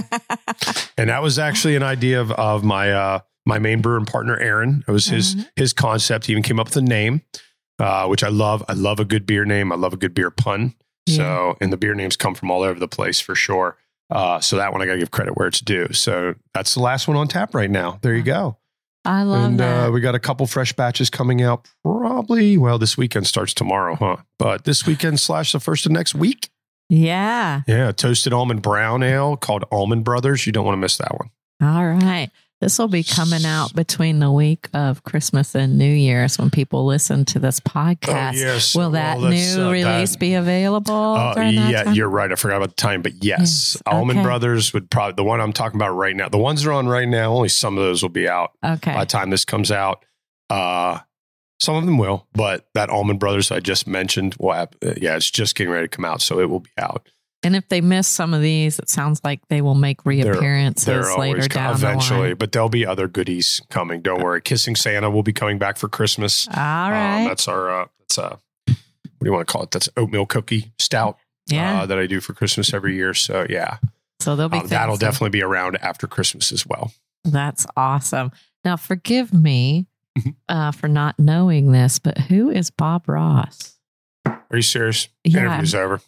And that was actually an idea of, of my, uh, my main brewer and partner, Aaron. It was his, Mhm. his concept. He even came up with a name, uh, which I love. I love a good beer name. I love a good beer pun. So, and the beer names come from all over the place for sure. Uh, so that one I got to give credit where it's due. So that's the last one on tap right now. There you go. I love and that. uh, we got a couple fresh batches coming out probably, well, this weekend starts tomorrow, huh? But this weekend slash the first of next week. yeah. Yeah. Toasted almond brown ale called Almond Brothers. You don't want to miss that one. All right. This will be coming out between the week of Christmas and New Year's when people listen to this podcast. Oh, yes. Will that Well, that's, new uh, release that- be available? Uh, during that yeah, time? you're right. I forgot about the time, but yes, Yes, Almond okay. Brothers would probably, the one I'm talking about right now, the ones that are on right now, only some of those will be out Okay. by the time this comes out. Uh, some of them will, but that Almond Brothers I just mentioned, well, yeah, it's just getting ready to come out, so it will be out. And if they miss some of these, it sounds like they will make reappearances they're, they're later down eventually, the line. but there'll be other goodies coming. Don't worry. Kissing Santa will be coming back for Christmas. All right. Um, that's our, uh, that's a, what do you want to call it? That's oatmeal cookie stout Yeah. uh, that I do for Christmas every year. So yeah, So there'll be um, that'll things- definitely be around after Christmas as well. That's awesome. Now, forgive me Mhm. uh, for not knowing this, but who is Bob Ross? Are you serious? Yeah. Interview's over.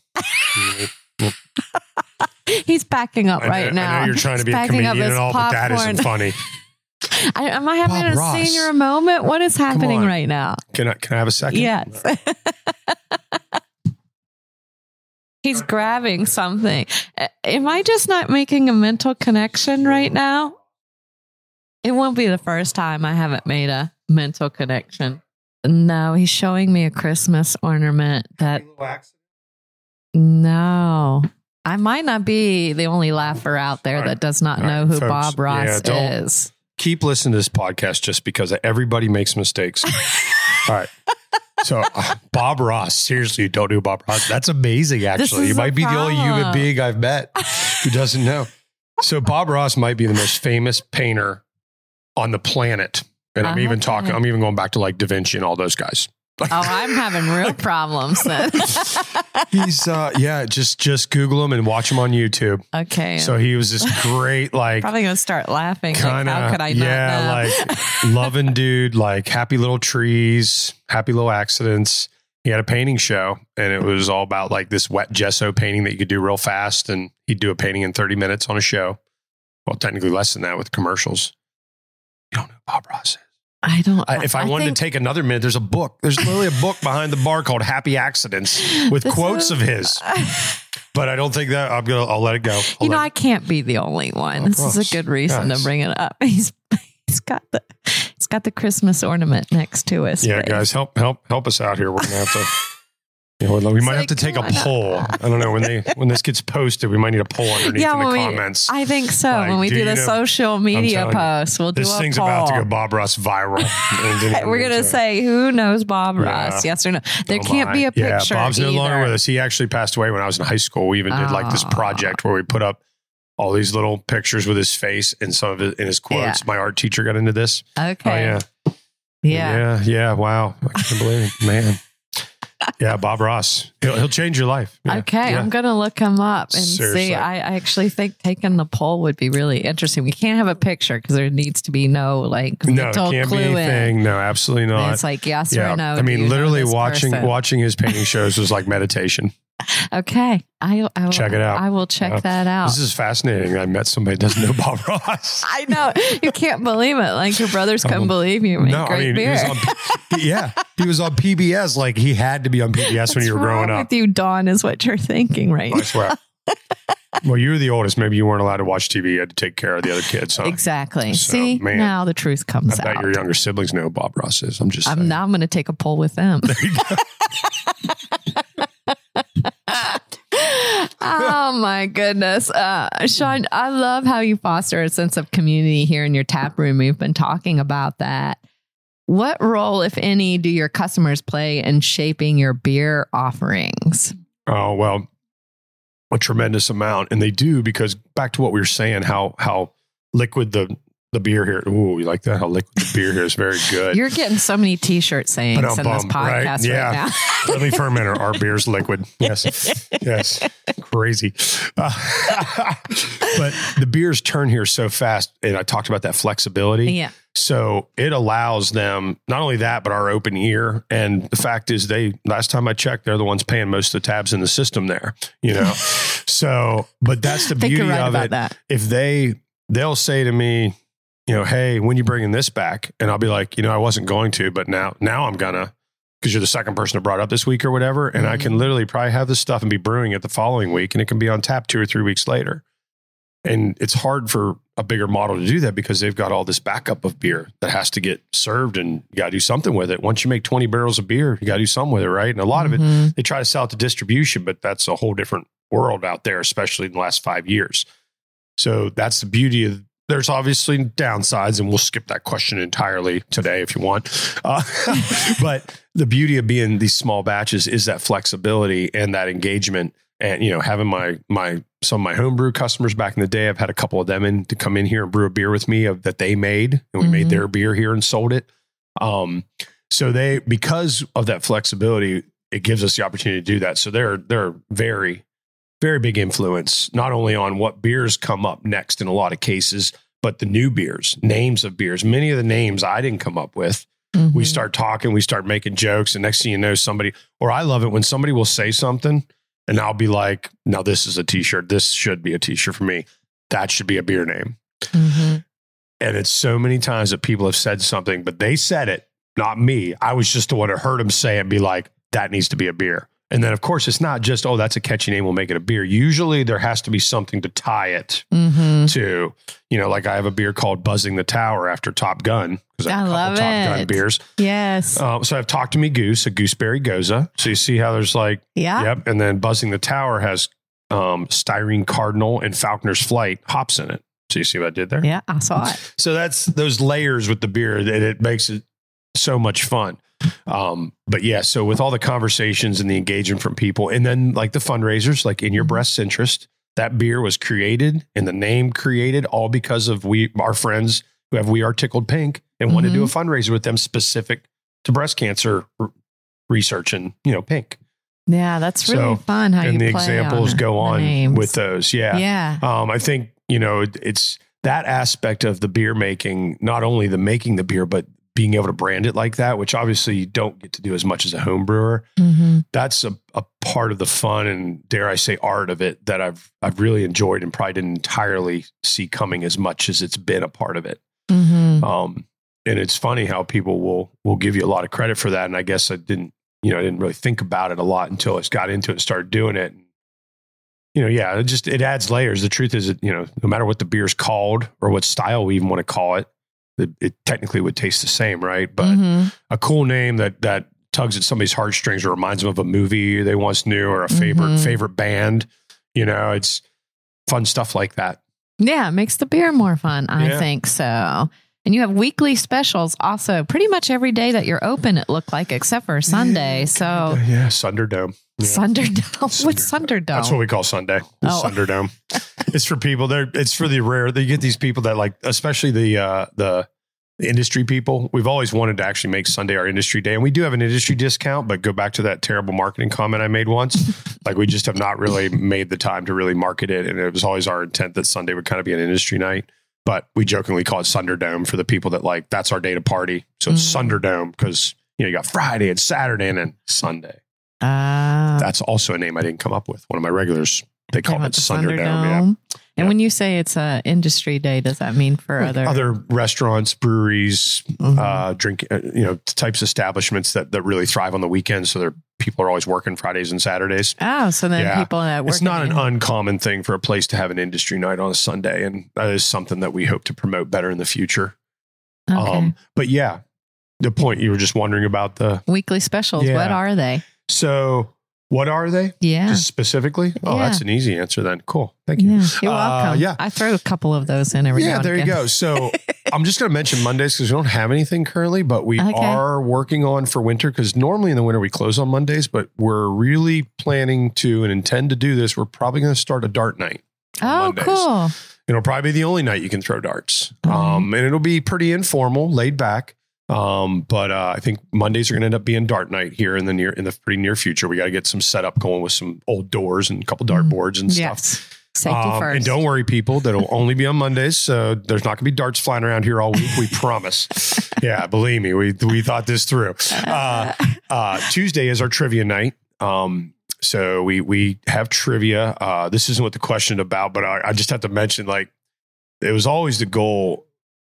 He's packing up I know, right now. I know you're trying to be He's a packing up comedian and his all, but that popcorn. isn't funny. I, am I having Bob a Ross. senior moment? What is happening on. right now? Can I, can I have a second? Yes. He's grabbing something. Uh, Am I just not making a mental connection right now? It won't be the first time I haven't made a mental connection. No, he's showing me a Christmas ornament that, no, I might not be the only laugher out there All right. that does not All know right, who folks. Bob Ross Yeah, don't- is. Keep listening to this podcast just because everybody makes mistakes. All right. So uh, Bob Ross, seriously, you don't know Bob Ross. That's amazing, actually. is You the might be the only human problem. being I've met who doesn't know. So Bob Ross might be the most famous painter on the planet. And I'm even Okay. talking, I'm even going back to like Da Vinci and all those guys. Oh, I'm having real problems then. He's, uh, yeah, just, just Google him and watch him on YouTube. Okay. So he was this great, like, Probably going to start laughing. kind like, how of, could I not yeah, know? like loving dude, like happy little trees, happy little accidents. He had a painting show and it was all about like this wet gesso painting that you could do real fast. And he'd do a painting in thirty minutes on a show. Well, technically less than that with commercials. You don't know who Bob Ross is. I don't. I, if I, I wanted think to take another minute, there's a book. There's literally a book behind the bar called Happy Accidents with this quotes is- of his. But I don't think that I'm gonna. I'll let it go. I'll You know, let- I can't be the only one. Bob This is Ross. a good reason Yes. to bring it up. He's he's got the he's got the Christmas ornament next to us. yeah, guys, help help help us out here. We're gonna have to. You know, we might have like, to take a come on. poll. I don't know when they when this gets posted. We might need a poll underneath Yeah, in the when we, comments. I think so. Like, when we do do you the know- social media telling you, posts, we'll do this a thing's poll. about to go Bob Ross viral. And then- We're gonna say who knows Bob Yeah. Ross? Yes or no? There Oh can't my. be a Yeah, picture. Bob's no longer either. with us. He actually passed away when I was in high school. We even did like this Ah. project where we put up all these little pictures with his face and some of it in his quotes. Yeah. My art teacher got into this. Okay. Oh yeah. Yeah. Yeah. Yeah. Wow. I can't believe it. Man. Yeah. Bob Ross. He'll, he'll change your life. Yeah. Okay, Yeah. I'm going to look him up and Seriously. see. I, I actually think taking the poll would be really interesting. We can't have a picture because there needs to be no like No, it mental can't be clue in. anything. No, absolutely not. It's like yes yeah. or no. I do you mean, know literally this watching person? watching his painting shows was like meditation. Okay, I, I will, Check it out. I will check Yeah. that out. This is fascinating. I met somebody that doesn't know Bob Ross. I know you can't believe it. Like your brothers couldn't Um, believe you make no, great I mean, beer. he was on, P- yeah, he was on P B S. Like he had to be on P B S when What's you were growing wrong up. with you, Dawn, is what you're thinking right I now. swear. Well, you were the oldest. Maybe you weren't allowed to watch T V. You had to take care of the other kids. Huh? Exactly. So, See, man, now the truth I comes bet out. your younger siblings know who Bob Ross is. I'm just I'm saying. now I'm going to take a poll with them. Oh my goodness. Uh, Sean, I love how you foster a sense of community here in your tap room. We've been talking about that. What role, if any, do your customers play in shaping your beer offerings? Oh, well, a tremendous amount. And they do, because back to what we were saying, how how liquid the, the beer here. Ooh, you like that? How liquid the beer here is very good. You're getting so many t-shirt sayings in this Ba-dum-bum, right? podcast right, Yeah. now. Friendly fermenter. Our beer's liquid. Yes. Yes. Crazy. Uh, but the beers turn here so fast. And I talked about that flexibility. Yeah. So it allows them not only that, but our open ear. And the fact is they, last time I checked, they're the ones paying most of the tabs in the system there, you know? So, but that's the I think beauty you're right of about it. that. If they, they'll say to me, you know, hey, when you bringing this back? And I'll be like, you know, I wasn't going to, but now, now I'm gonna, because you're the second person to brought up this week or whatever. And Mm-hmm. I can literally probably have this stuff and be brewing it the following week, and it can be on tap two or three weeks later. And it's hard for a bigger model to do that because they've got all this backup of beer that has to get served, and you got to do something with it. Once you make twenty barrels of beer, you got to do something with it, right? And a lot of it, Mhm. they try to sell it to distribution, but that's a whole different world out there, especially in the last five years. So that's the beauty of there's obviously downsides, and we'll skip that question entirely today if you want. Uh, but the beauty of being these small batches is that flexibility and that engagement. And, you know, having my, my, some of my homebrew customers back in the day, I've had a couple of them in to come in here and brew a beer with me of, that they made, and we mm-hmm. made their beer here and sold it. Um, so they, because of that flexibility, it gives us the opportunity to do that. So they're, they're very, very big influence, not only on what beers come up next in a lot of cases, but the new beers, names of beers. Many of the names I didn't come up with. Mm-hmm. We start talking, we start making jokes, and next thing you know, somebody, or I love it when somebody will say something and I'll be like, now this is a t-shirt. This should be a t-shirt for me. That should be a beer name. Mm-hmm. And it's so many times that people have said something, but they said it, not me. I was just the one who heard them say it and be like, that needs to be a beer. And then, of course, it's not just, oh, that's a catchy name, we'll make it a beer. Usually there has to be something to tie it mm-hmm. to, you know, like I have a beer called Buzzing the Tower after Top Gun, because I have a couple Top it. Gun beers. Yes. Uh, so I have Talk to Me Goose, a gooseberry goza. So you see how there's like, yeah. Yep. And then Buzzing the Tower has um, Styrene Cardinal and Falconer's Flight hops in it. So you see what I did there? Yeah, I saw it. So that's those layers with the beer that it makes it so much fun. Um, but yeah, so with all the conversations and the engagement from people, and then like the fundraisers, like In Your Breast's Interest, that beer was created and the name created all because of we, our friends who have We Are Tickled Pink, and mm-hmm. wanted to do a fundraiser with them specific to breast cancer r- research and, you know, pink. Yeah, that's really so, fun. How and you the play examples on go on names. With those. Yeah. Yeah. Um, I think, you know, it, it's that aspect of the beer making, not only the making the beer, but being able to brand it like that, which obviously you don't get to do as much as a home brewer. Mm-hmm. That's a, a part of the fun and, dare I say, art of it that I've I've really enjoyed and probably didn't entirely see coming as much as it's been a part of it. Mm-hmm. Um, and it's funny how people will will give you a lot of credit for that. And I guess I didn't, you know, I didn't really think about it a lot until I got into it and started doing it. And, you know, yeah, it just it adds layers. The truth is that, you know, no matter what the beer's called or what style we even want to call it, it, it technically would taste the same, right? But mm-hmm. a cool name that that tugs at somebody's heartstrings or reminds them of a movie they once knew or a favorite mm-hmm. favorite band. You know, it's fun stuff like that. Yeah, it makes the beer more fun, I yeah. think so. And you have weekly specials also pretty much every day that you're open, it looked like, except for Sunday. Yeah, so yeah, Sunderdome. Yeah. Sunderdome. Sunder. What's Sunderdome? That's what we call Sunday. Oh. Sunderdome. It's for people. They're, it's for the rare. They get these people that like, especially the uh, the the industry people. We've always wanted to actually make Sunday our industry day, and we do have an industry discount. But go back to that terrible marketing comment I made once. Like we just have not really made the time to really market it, and it was always our intent that Sunday would kind of be an industry night. But we jokingly call it Sunderdome for the people that like, that's our day to party. So it's mm. Sunderdome because, you know, you got Friday and Saturday and then Sunday. Uh, that's also a name I didn't come up with. One of my regulars, they call it Sunderdome. Yeah. And yeah. when you say it's a industry day, does that mean for like other other restaurants, breweries, mm-hmm. uh, drink, uh, you know, types of establishments that, that really thrive on the weekends? So they're people are always working Fridays and Saturdays. Oh, so then yeah. people that work. It's not an uncommon thing for a place to have an industry night on a Sunday, and that is something that we hope to promote better in the future. Okay. Um, but yeah, the point you were just wondering about the weekly specials. Yeah. What are they? So. What are they? Yeah. Just specifically? Oh, yeah. That's an easy answer then. Cool. Thank you. Yeah, you're welcome. Uh, yeah. I throw a couple of those in every Yeah, now and there again. you go. So I'm just going to mention Mondays because we don't have anything currently, but we okay. are working on for winter because normally in the winter we close on Mondays, but we're really planning to and intend to do this. We're probably going to start a dart night. Oh, Mondays. cool. It'll probably be the only night you can throw darts. Mm-hmm. Um, and it'll be pretty informal, laid back. Um, but, uh, I think Mondays are going to end up being dart night here in the near, in the pretty near future. We got to get some setup going with some old doors and a couple dart boards and yes. stuff. Safety um, first. And don't worry, people, that'll only be on Mondays. So there's not gonna be darts flying around here all week. We promise. Yeah. Believe me, we, we thought this through. Uh, uh, Tuesday is our trivia night. Um, so we, we have trivia. Uh, this isn't what the question about, but I, I just have to mention, like, it was always the goal.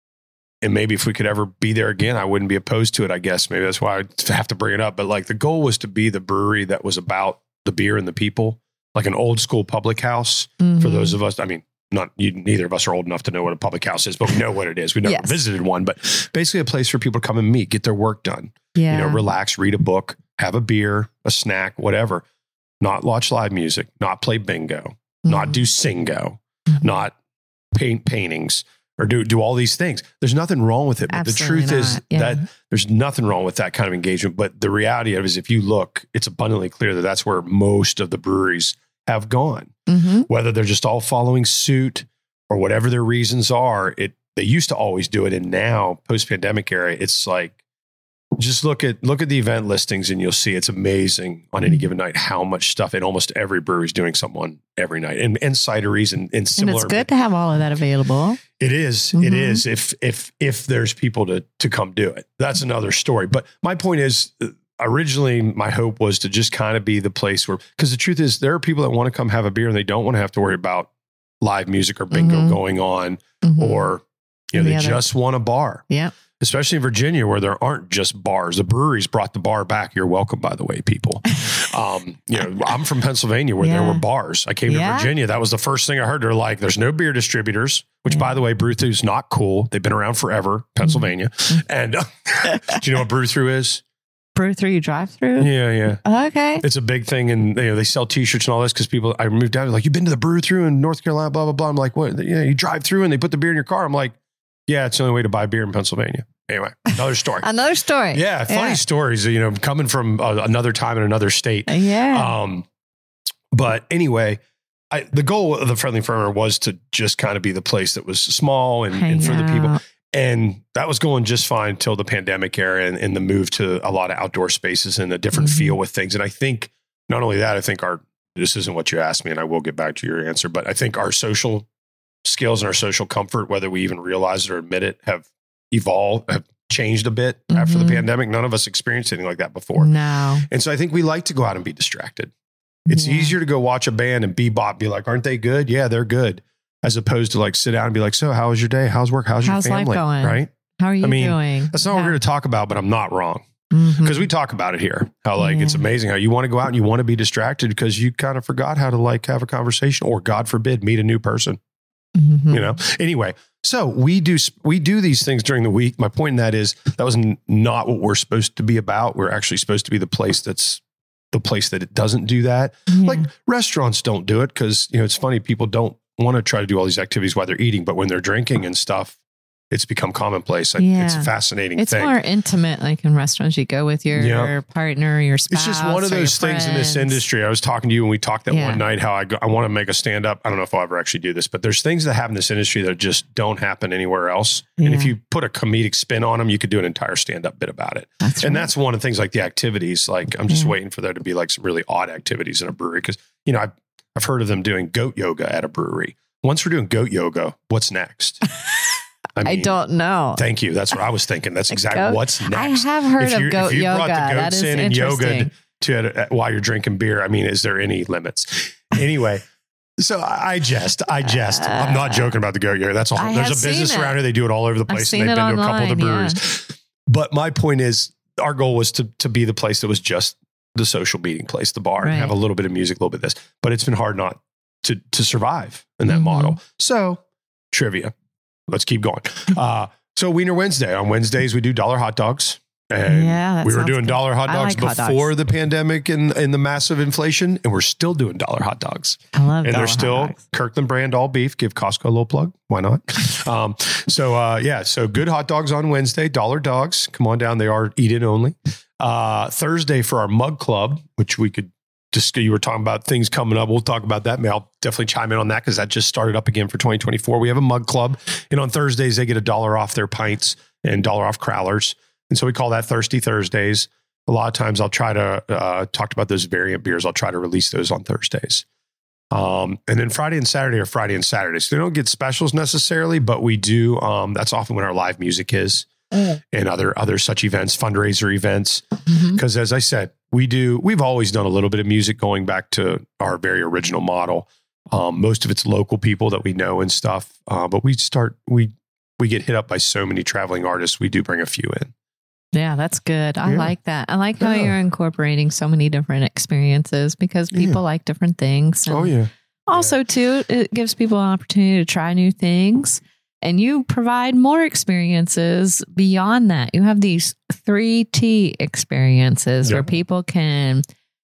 And maybe if we could ever be there again, I wouldn't be opposed to it, I guess. Maybe that's why I have to bring it up. But like the goal was to be the brewery that was about the beer and the people, like an old school public house mm-hmm. for those of us. I mean, not you, neither of us are old enough to know what a public house is, but we know what it is. We never yes. visited one, but basically a place for people to come and meet, get their work done, yeah. you know, relax, read a book, have a beer, a snack, whatever. Not watch live music, not play bingo, mm-hmm. not do singo, mm-hmm. not paint paintings. or do do all these things. There's nothing wrong with it. But Absolutely the truth is not. Yeah. that there's nothing wrong with that kind of engagement. But the reality of it is if you look, it's abundantly clear that that's where most of the breweries have gone. Mm-hmm. Whether they're just all following suit or whatever their reasons are, it they used to always do it. And now post-pandemic era, it's like, just look at look at the event listings and you'll see it's amazing on any given night how much stuff, and almost every brewery is doing something every night, and, and cideries and, and similar. And it's good to have all of that available. It is. Mm-hmm. It is. If if if there's people to to come do it, that's another story. But my point is, originally my hope was to just kind of be the place where, because the truth is, there are people that want to come have a beer and they don't want to have to worry about live music or bingo Mm-hmm. going on, Mm-hmm. or you know The they other- just want a bar. Yeah. Especially in Virginia, where there aren't just bars. The breweries brought the bar back. You're welcome, by the way, people. Um, you know, I'm from Pennsylvania, where Yeah. there were bars. I came Yeah. to Virginia. That was the first thing I heard. They're like, there's no beer distributors, which, Yeah. by the way, Brew Through's not cool. They've been around forever, Pennsylvania. Mm-hmm. And uh, do you know what Brew Through is? Brew through, drive through. Yeah, yeah. Okay. It's a big thing, and you know they sell T-shirts and all this because people. I moved down, like, you've been to the Brew Through in North Carolina, blah blah blah. I'm like, what? You know, you drive through and they put the beer in your car. I'm like, yeah, it's the only way to buy beer in Pennsylvania. Anyway, another story. Another story. Yeah, funny Yeah. stories, you know, coming from uh, another time in another state. Yeah. Um, but anyway, I, the goal of the Friendly Fermenter was to just kind of be the place that was small and, and for the people. out. And that was going just fine until the pandemic era and, and the move to a lot of outdoor spaces and a different Mhm. feel with things. And I think not only that, I think our, this isn't what you asked me, and I will get back to your answer, but I think our social skills and our social comfort, whether we even realize it or admit it, have evolved, have changed a bit after the Mhm. pandemic. None of us experienced anything like that before. No. And so I think we like to go out and be distracted. It's Yeah. easier to go watch a band and bebop, be like, aren't they good? Yeah, they're good. As opposed to like sit down and be like, so how was your day? How's work? How's, How's your life family? going? Right? How are you I mean, doing? That's not what we're going to talk about, but I'm not wrong. Mhm. Because we talk about it here. How like, it's Yeah. amazing how you want to go out and you want to be distracted because you kind of forgot how to like have a conversation or, God forbid, meet a new person. Mhm. You know, anyway, so we do, we do these things during the week. My point in that is that was n- not what we're supposed to be about. We're actually supposed to be the place that's the place that it doesn't do that. Yeah. Like restaurants don't do it because, you know, it's funny. People don't want to try to do all these activities while they're eating, but when they're drinking and stuff, it's become commonplace. I- It's Yeah. a fascinating It's thing. more intimate, like in restaurants, you go with your Yeah. partner, your spouse. It's just one of or your those things in this friends. industry. I was talking to you and we talked that Yeah. one night how I go, I want to make a stand up. I don't know if I'll ever actually do this, but there's things that happen in this industry that just don't happen anywhere else. And if Yeah. you put a comedic spin on them, you could do an entire stand up bit about it. That's And right. that's one of the things like the activities. Like I'm just Yeah. waiting for there to be like some really odd activities in a brewery. Cause you know, I've, I've heard of them doing goat yoga at a brewery. Once we're doing goat yoga, what's next? I don't know. Thank you. That's what I was thinking. That's exactly Goat- what's next. I have heard If of you- goat if you yoga. brought the That goats is in and interesting. yoga to uh, while you're drinking beer, I mean, is there any limits? Anyway, so I I jest, I jest. I'm not joking about the goat yoga. That's all. I There's have a business seen it. around here. They do it all over the I've place, seen and they've it been to a couple of the online, breweries. But my point is, our goal was to to be the place that was just the social meeting place, the bar, Right. and have a little bit of music, a little bit of this. But it's been hard not to to survive in that Mhm. model. So trivia. Let's keep going. Uh, so Wiener Wednesday. On Wednesdays, we do dollar hot dogs. And Yeah, that we were sounds doing good. dollar hot I dogs like hot dogs. before the pandemic and, and the massive inflation. And we're still doing dollar hot dogs. I love And dollar they're hot still dogs. Kirkland brand all beef. Give Costco a little plug. Why not? um, so, uh, yeah. So good hot dogs on Wednesday, dollar dogs. Come on down. They are eat in only. Uh, Thursday for our mug club, which we could just, you were talking about things coming up. We'll talk about that. Maybe I'll definitely chime in on that because that just started up again for twenty twenty-four. We have a mug club. And on Thursdays, they get a dollar off their pints and dollar off crowlers. And so we call that Thirsty Thursdays. A lot of times I'll try to uh, talk about those variant beers. I'll try to release those on Thursdays. Um, and then Friday and Saturday are Friday and Saturday. So they don't get specials necessarily, but we do. Um, that's often when our live music is Mm. and other, other such events, fundraiser events. Mhm. Because as I said, we do, we've always done a little bit of music going back to our very original model. Um, most of it's local people that we know and stuff. Uh, but we start, we, we get hit up by so many traveling artists. We do bring a few in. Yeah, that's good. I Yeah. like that. I like how Yeah. you're incorporating so many different experiences because people Yeah. like different things. And Oh yeah. also, too, it gives people an opportunity to try new things. And you provide more experiences beyond that. You have these three T experiences Yeah. where people can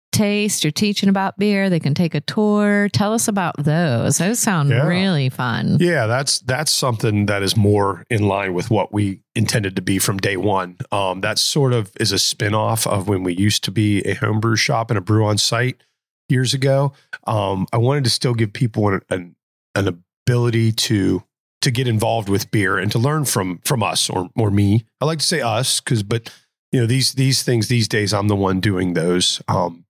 taste. You're teaching about beer. They can take a tour. Tell us about those. Those sound Yeah. really fun. Yeah, that's that's something that is more in line with what we intended to be from day one. Um, that sort of is a spinoff of when we used to be a homebrew shop and a brew on site years ago. Um, I wanted to still give people an, an an ability to to get involved with beer and to learn from from us or or me. I like to say us because, but you know, these these things these days, I'm the one doing those. Um,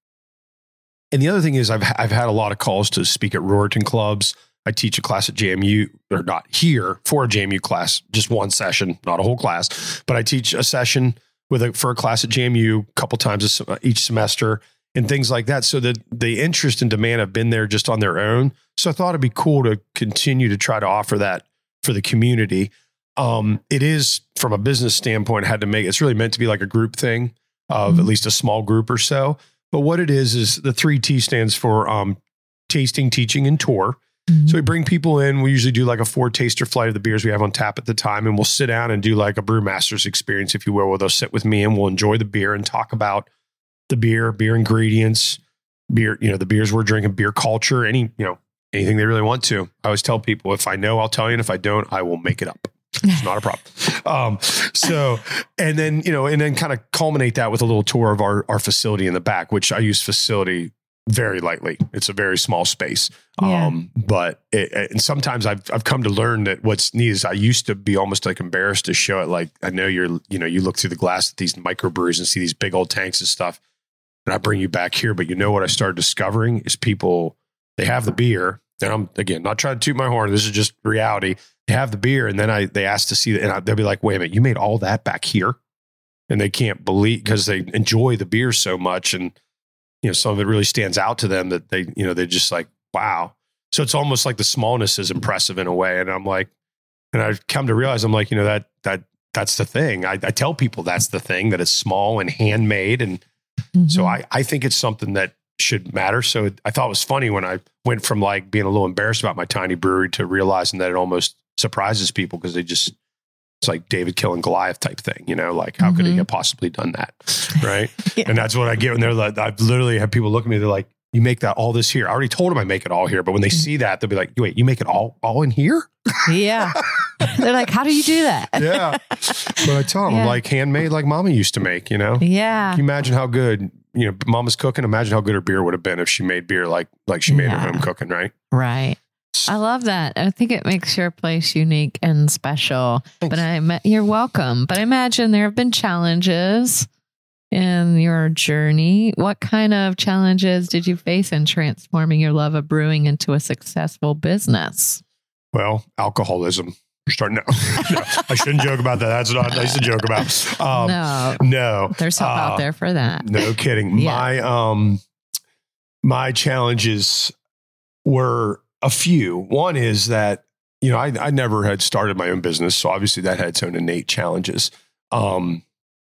and the other thing is, I've I've had a lot of calls to speak at Ruritan clubs. I teach a class at J M U, or not here for a J M U class, just one session, not a whole class, but I teach a session with a for a class at J M U a couple times each semester and things like that. So that the interest and demand have been there just on their own. So I thought it'd be cool to continue to try to offer that for the community. Um, it is, from a business standpoint, had to make, it's really meant to be like a group thing of mm-hmm. at least a small group or so. But what it is, is the three T stands for um, tasting, teaching, and tour. Mm-hmm. So we bring people in. We usually do like a four taster flight of the beers we have on tap at the time. And we'll sit down and do like a brewmaster's experience, if you will, where they'll sit with me and we'll enjoy the beer and talk about the beer, beer ingredients, beer, you know, the beers we're drinking, beer culture, any, you know, anything they really want to. I always tell people, if I know, I'll tell you. And if I don't, I will make it up. It's not a problem. Um, so, and then, you know, and then kind of culminate that with a little tour of our, our facility in the back, which I use facility very lightly. It's a very small space. Yeah. Um, but it, and sometimes I've, I've come to learn that what's neat is I used to be almost like embarrassed to show it. Like, I know you're, you know, you look through the glass at these microbreweries and see these big old tanks and stuff. And I bring you back here, but you know what I started discovering is people, they have the beer. And I'm, again, not trying to toot my horn. This is just reality. They have the beer. And then I, they ask to see it. And I, they'll be like, wait a minute, you made all that back here? And they can't believe, because they enjoy the beer so much. And, you know, some of it really stands out to them that they, you know, they're just like, wow. So it's almost like the smallness is impressive in a way. And I'm like, and I've come to realize, I'm like, you know, that, that, that's the thing. I, I tell people that's the thing, that it's small and handmade. And mm-hmm. so I, I think it's something that should matter. So it, I thought it was funny when I went from like being a little embarrassed about my tiny brewery to realizing that it almost surprises people, because they just, it's like David killing Goliath type thing, you know, like how mm-hmm. could he have possibly done that? Right. yeah. And that's what I get when they're like, I've literally had people look at me, they're like, you make that all this here. I already told them I make it all here. But when they see that, they'll be like, wait, you make it all, all in here? Yeah. They're like, how do you do that? yeah. But I tell them, yeah. I'm like, handmade like Mama used to make, you know? Yeah. Can you imagine how good, you know, Mama's cooking? Imagine how good her beer would have been if she made beer like, like she made yeah. her home cooking, right? Right. I love that. I think it makes your place unique and special. Thanks. But I, you're welcome. But I imagine there have been challenges in your journey. What kind of challenges did you face in transforming your love of brewing into a successful business? Well, alcoholism. We're starting now. No, I shouldn't joke about that. That's not nice to joke about. Um, no, no. There's help uh, out there for that. No kidding. Yeah. My um, my challenges were a few. One is that, you know, I, I never had started my own business. So obviously that had its own innate challenges. Um,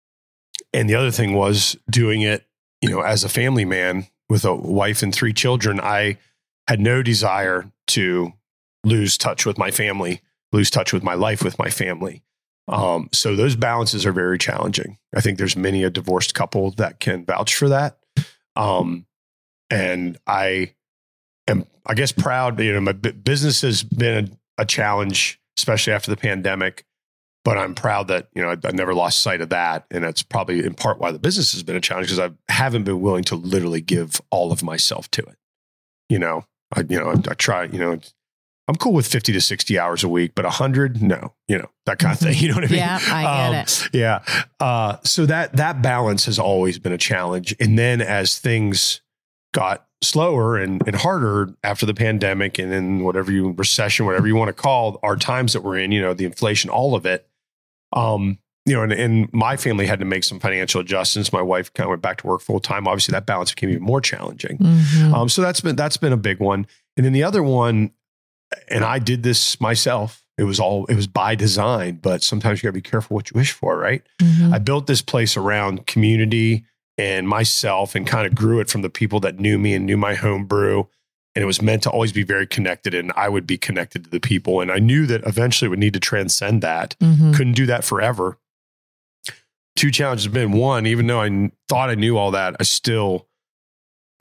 and the other thing was doing it, you know, as a family man with a wife and three children. I had no desire to lose touch with my family, lose touch with my life with my family. Um, so those balances are very challenging. I think there's many a divorced couple that can vouch for that. Um, and I am, I guess, proud, you know, my b- business has been a, a challenge, especially after the pandemic, but I'm proud that, you know, I, I never lost sight of that. And that's probably in part why the business has been a challenge, because I haven't been willing to literally give all of myself to it. You know, I, you know, I, I try, you know, I'm cool with fifty to sixty hours a week, but a hundred, no, you know, that kind of thing. You know what I mean? Yeah, I um, get it. Yeah. Uh, so that, that balance has always been a challenge. And then as things got slower and, and harder after the pandemic, and then whatever you recession, whatever you want to call our times that we're in, you know, the inflation, all of it, um, you know, and, and my family had to make some financial adjustments. My wife kind of went back to work full time. Obviously that balance became even more challenging. Mm-hmm. Um, so that's been, that's been a big one. And then the other one, and I did this myself. It was all, it was by design, but sometimes you gotta be careful what you wish for, right? Mm-hmm. I built this place around community and myself, and kind of grew it from the people that knew me and knew my home brew. And it was meant to always be very connected, and I would be connected to the people. And I knew that eventually it would need to transcend that. Mm-hmm. Couldn't do that forever. Two challenges have been, one, even though I thought I knew all that, I still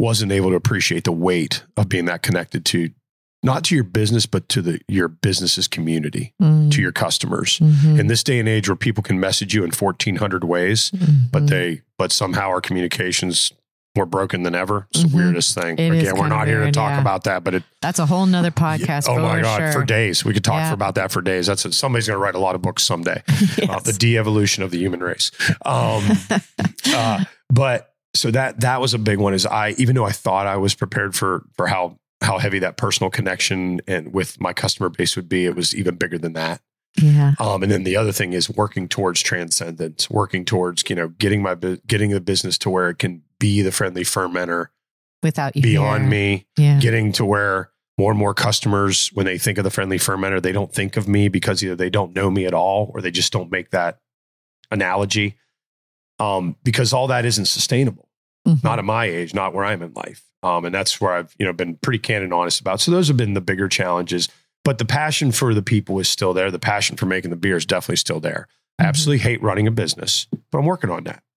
wasn't able to appreciate the weight of being that connected to, not to your business, but to the your business's community, mm. to your customers. Mm-hmm. In this day and age where people can message you in fourteen hundred ways, mm-hmm. but they, but somehow our communications more broken than ever. It's mm-hmm. the weirdest thing. It Again, we're not weird, here to talk yeah. about that, but it, that's a whole nother podcast. Oh my God, sure. for days. We could talk yeah. for about that for days. That's a, somebody's going to write a lot of books someday yes. about the de-evolution of the human race. Um, uh, but so that, that was a big one is I, even though I thought I was prepared for, for how, how heavy that personal connection and with my customer base would be, it was even bigger than that. Yeah. Um, and then the other thing is working towards transcendence, working towards, you know, getting my, getting the business to where it can be the friendly fermenter without you beyond here. me, yeah. getting to where more and more customers, when they think of the friendly fermenter, they don't think of me because either they don't know me at all, or they just don't make that analogy. Um, because all that isn't sustainable, mm-hmm. not at my age, not where I'm in life. Um, and that's where I've, you know, been pretty candid and honest about. So those have been the bigger challenges. But the passion for the people is still there. The passion for making the beer is definitely still there. I absolutely hate running a business, but I'm working on that.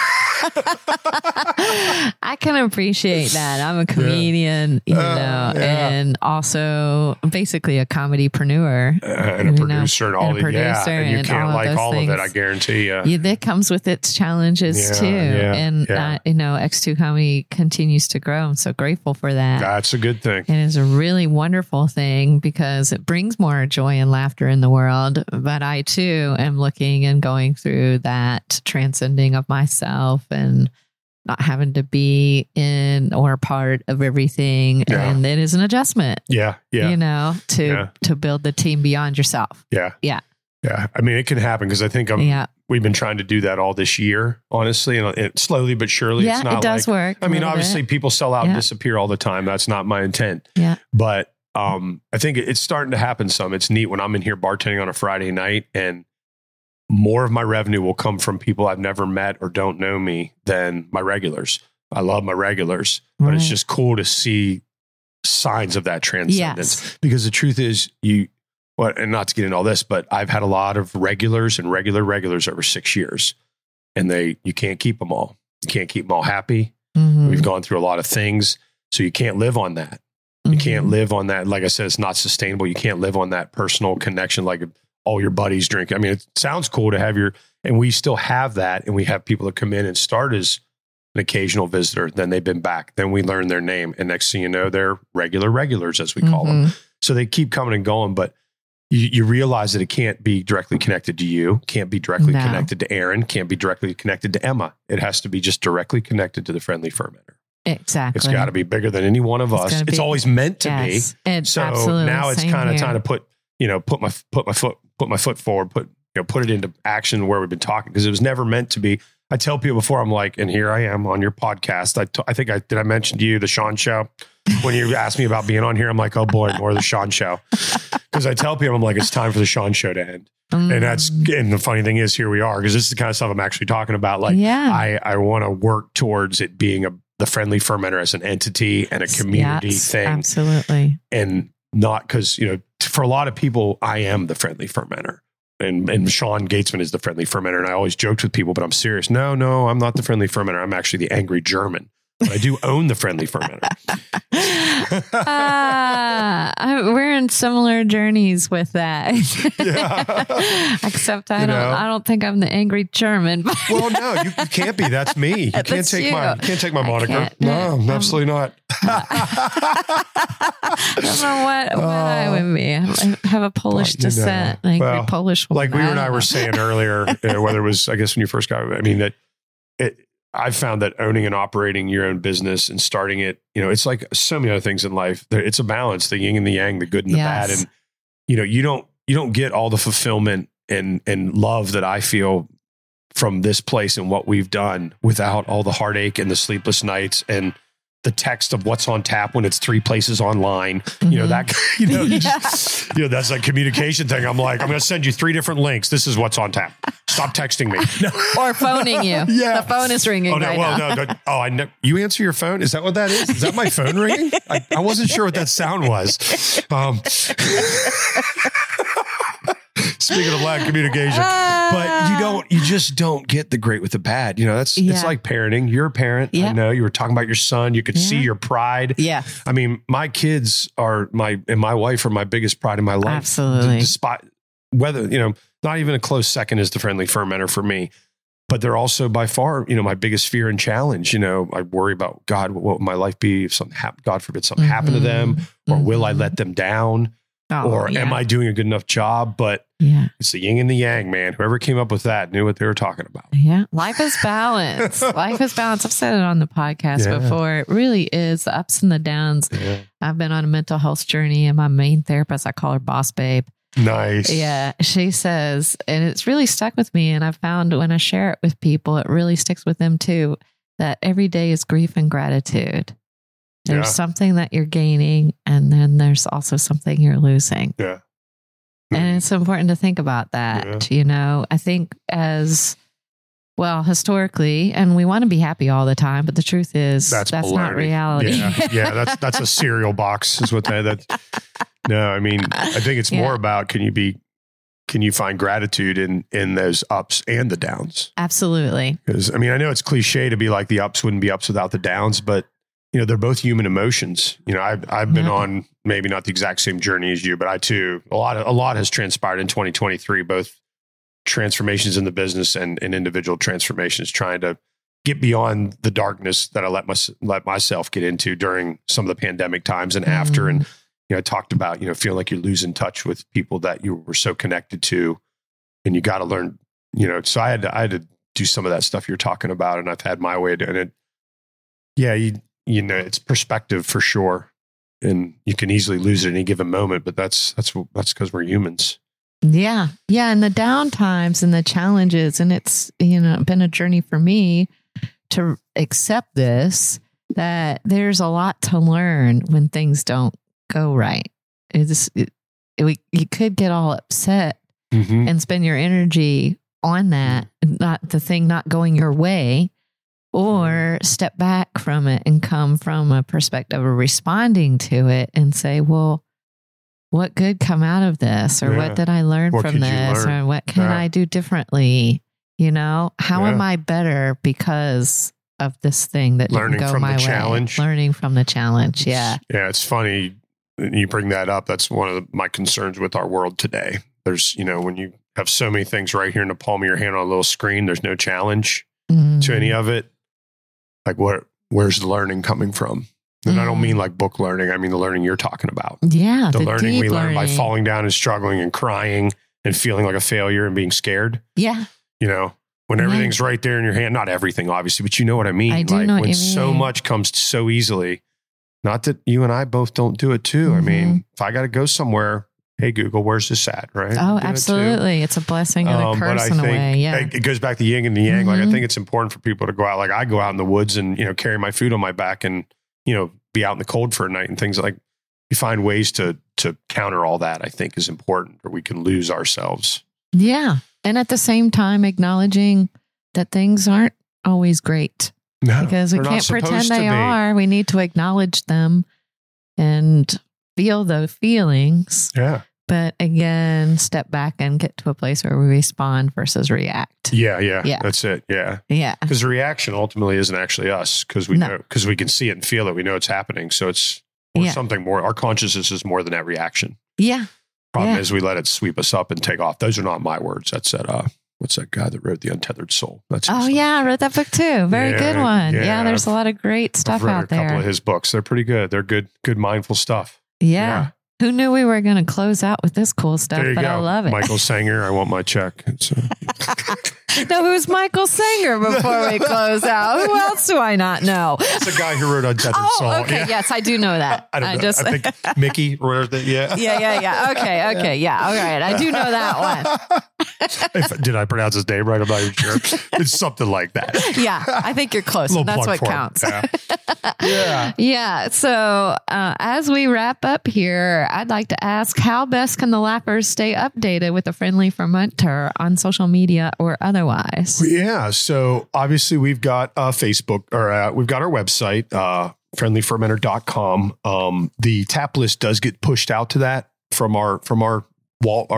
I can appreciate that. I'm a comedian, yeah. you uh, know, yeah. and also basically a comedypreneur. Uh, and a producer know, and all and a the, yeah. And you and can't all like of all things. of it, I guarantee you. Yeah, that comes with its challenges yeah, too. Yeah, and, yeah. Uh, you know, X two Comedy continues to grow. I'm so grateful for that. That's a good thing. It is a really wonderful thing because it brings more joy and laughter in the world. But I too am looking and going through that transcending of myself and not having to be in or part of everything. Yeah. And it is an adjustment. Yeah. Yeah. You know, to, yeah. to build the team beyond yourself. Yeah. Yeah. Yeah. I mean, it can happen because I think I'm, yeah. we've been trying to do that all this year, honestly, and it, slowly but surely. Yeah, it's not it does like, work. I mean, obviously bit. people sell out yeah. and disappear all the time. That's not my intent. Yeah. But um, I think it's starting to happen some. It's neat when I'm in here bartending on a Friday night and more of my revenue will come from people I've never met or don't know me than my regulars. I love my regulars, but right. it's just cool to see signs of that transcendence yes. because the truth is you, what, and not to get into all this, but I've had a lot of regulars and regular regulars over six years and they, you can't keep them all. You can't keep them all happy. Mm-hmm. We've gone through a lot of things. So you can't live on that. You mm-hmm. can't live on that. Like I said, it's not sustainable. You can't live on that personal connection. Like all your buddies drink. I mean, it sounds cool to have your, and we still have that. And we have people that come in and start as an occasional visitor. Then they've been back. Then we learn their name. And next thing you know, they're regular regulars, as we call mm-hmm. them. So they keep coming and going, but you, you realize that it can't be directly connected to you, can't be directly no. connected to Aaron, can't be directly connected to Emma. It has to be just directly connected to the friendly fermenter. Exactly. It's got to be bigger than any one of it's us. Be, it's always meant to yes, be. It's so absolutely now it's kind of time to put, you know, put my, put my foot, put my foot forward, put, you know, put it into action where we've been talking because it was never meant to be. I tell people before, I'm like, and here I am on your podcast. I, t- I think I, did I mention to you the Sean Show? When you asked me about being on here, I'm like, oh boy, more of the Sean Show. Because I tell people, I'm like, it's time for the Sean Show to end. Mm. And that's, and the funny thing is, here we are, because this is the kind of stuff I'm actually talking about. Like, yeah. I, I want to work towards it being a, the friendly fermenter as an entity and a community yes, thing. Absolutely. And not because, you know, for a lot of people, I am the friendly fermenter. And and Sean Gatesman is the friendly fermenter. And I always joked with people, but I'm serious. No, no, I'm not the friendly fermenter. I'm actually the angry German. But I do own the friendly fermenter. uh, I, we're in similar journeys with that. Yeah. Except I you don't. know? I don't think I'm the angry German. Well, no, you, you can't be. That's me. You That's can't take you. my. You can't take my moniker. No, um, absolutely not. I don't know what, what uh, I would be. I have a Polish you know, descent. An angry well, Polish woman. Like we I and I know. were saying earlier, you know, whether it was, I guess, when you first got. I mean that it. I've found that owning and operating your own business and starting it, you know, it's like so many other things in life. It's a balance, the yin and the yang, the good and the yes. bad. And, you know, you don't, you don't get all the fulfillment and, and love that I feel from this place and what we've done without all the heartache and the sleepless nights and the text of what's on tap when it's three places online, mm-hmm. you know, that, you know, yeah. just, you know, that's a communication thing. I'm like, I'm going to send you three different links. This is what's on tap. Stop texting me. No. Or phoning you. Yeah. The phone is ringing oh, no, right well, now. No, no. Oh, I know. You answer your phone? Is that what that is? Is that my phone ringing? I, I wasn't sure what that sound was. Um, Speaking of lack of communication, but you don't, you just don't get the great with the bad. You know, that's, Yeah. it's like parenting. You're a parent. Yeah. I know you were talking about your son. You could Yeah. see your pride. Yeah. I mean, my kids are my, and my wife are my biggest pride in my life. Absolutely. D- Despite whether, you know, not even a close second is the Friendly Fermenter for me, but they're also by far, you know, my biggest fear and challenge. You know, I worry about, God, what would my life be if something happened, God forbid something happened to them, or Mhm. will I let them down? Oh, or yeah. am I doing a good enough job? But Yeah. it's the yin and the yang, man. Whoever came up with that knew what they were talking about. Yeah. Life is balance. Life is balance. I've said it on the podcast Yeah. before. It really is the ups and the downs. Yeah. I've been on a mental health journey, and my main therapist, I call her Boss Babe. Nice. Yeah. She says, and it's really stuck with me. And I found when I share it with people, it really sticks with them too, that every day is grief and gratitude. There's Yeah. something that you're gaining, and then there's also something you're losing. Yeah. And it's important to think about that. You know, I think as well, historically, and we want to be happy all the time, but the truth is That's, that's, not baloney. reality. Yeah. yeah. That's, that's a cereal box is what that, that, no, I mean, I think it's Yeah. more about, can you be, can you find gratitude in, in those ups and the downs? Absolutely. Because I mean, I know it's cliche to be like the ups wouldn't be ups without the downs, but you know, they're both human emotions. You know, I've, I've been Yeah. on maybe not the exact same journey as you, but I too, a lot of, a lot has transpired in twenty twenty-three, both transformations in the business and, and individual transformations, trying to get beyond the darkness that I let my, let myself get into during some of the pandemic times and after. Mhm. And, you know, I talked about, you know, feeling like you're losing touch with people that you were so connected to, and you got to learn, you know, so I had to, I had to do some of that stuff you're talking about, and I've had my way of doing it. Yeah. You, you know, it's perspective for sure. And you can easily lose it at any given moment, but that's, that's, that's because we're humans. Yeah. Yeah. And the down times and the challenges. And it's, you know, been a journey for me to accept this, that there's a lot to learn when things don't go right. It's, it, it, you could get all upset Mm-hmm. and spend your energy on that, not the thing not going your way, or step back from it and come from a perspective of responding to it and say, well, what good come out of this? Or Yeah. what did I learn What from could you this? learn? Or what can Yeah. I do differently? You know, how Yeah. am I better because of this thing that Learning didn't go from the my way? challenge. Learning from the challenge. Yeah. Yeah. It's funny you bring that up. That's one of the, my concerns with our world today. There's, you know, when you have so many things right here in the palm of your hand on a little screen, there's no challenge Mm. to any of it. Like what, where's the learning coming from? And I don't Mm. mean like book learning. I mean the learning you're talking about. Yeah. The, The, learning deep we learn by learning. falling down and struggling and crying and feeling like a failure and being scared. Yeah. You know, when Yeah. everything's right there in your hand, not everything, obviously, but you know what I mean. I do like know what when you so mean. much comes so easily, not that you and I both don't do it too. I Mhm. mean, if I got to go somewhere, hey, Google, where's this at? Right. Oh, I do it too. absolutely. It's a blessing and a Um, but curse I in a think way. Yeah. it, it goes back to yin and the yang. Like I Mhm. think it's important for people to go out. Like I go out in the woods and, you know, carry my food on my back and, you know, be out in the cold for a night and things like you find ways to, to counter all that, I think is important, or we can lose ourselves. Yeah. And at the same time, acknowledging that things aren't always great, No, because we they're not can't pretend supposed to they be. are. We need to acknowledge them and feel those feelings. Yeah. But again, step back and get to a place where we respond versus react. Yeah. Yeah. Yeah. That's it. Yeah. Yeah. Because the reaction ultimately isn't actually us, because we No. know, because we can see it and feel it. We know it's happening. So it's or Yeah. something more. Our consciousness is more than that reaction. Yeah. Problem Yeah. is we let it sweep us up and take off. Those are not my words. That's that. Uh, what's that guy that wrote The Untethered Soul? That's his Oh, stuff. yeah. I read that book too. Very Yeah, good one. Yeah. yeah. There's a lot of great I've stuff read out a couple there. of his books. They're pretty good. They're good, good mindful stuff. Yeah. Yeah. Who knew we were going to close out with this cool stuff? There you But go. I love it. Michael Sanger. I want my check. It's, uh, No, who's Michael Sanger before we close out? Who else do I not know? it's the guy who wrote Untethered Oh, Soul. okay. Yeah. Yes, I do know that. I don't know. just, I think Mickey wrote it. Yeah. yeah, yeah, yeah. Okay, okay, yeah. All right. I do know that one. If, did I pronounce his name right? I'm not even sure. It's something like that. Yeah, I think you're close. Little That's plug what for him. counts. Yeah. Yeah. Yeah. So uh, as we wrap up here, I'd like to ask, how best can the Lappers stay updated with the Friendly Fermenter on social media or otherwise? Yeah. So obviously we've got uh, Facebook or uh, we've got our website, uh, friendly fermenter dot com. Um, the tap list does get pushed out to that from our, from our wall, our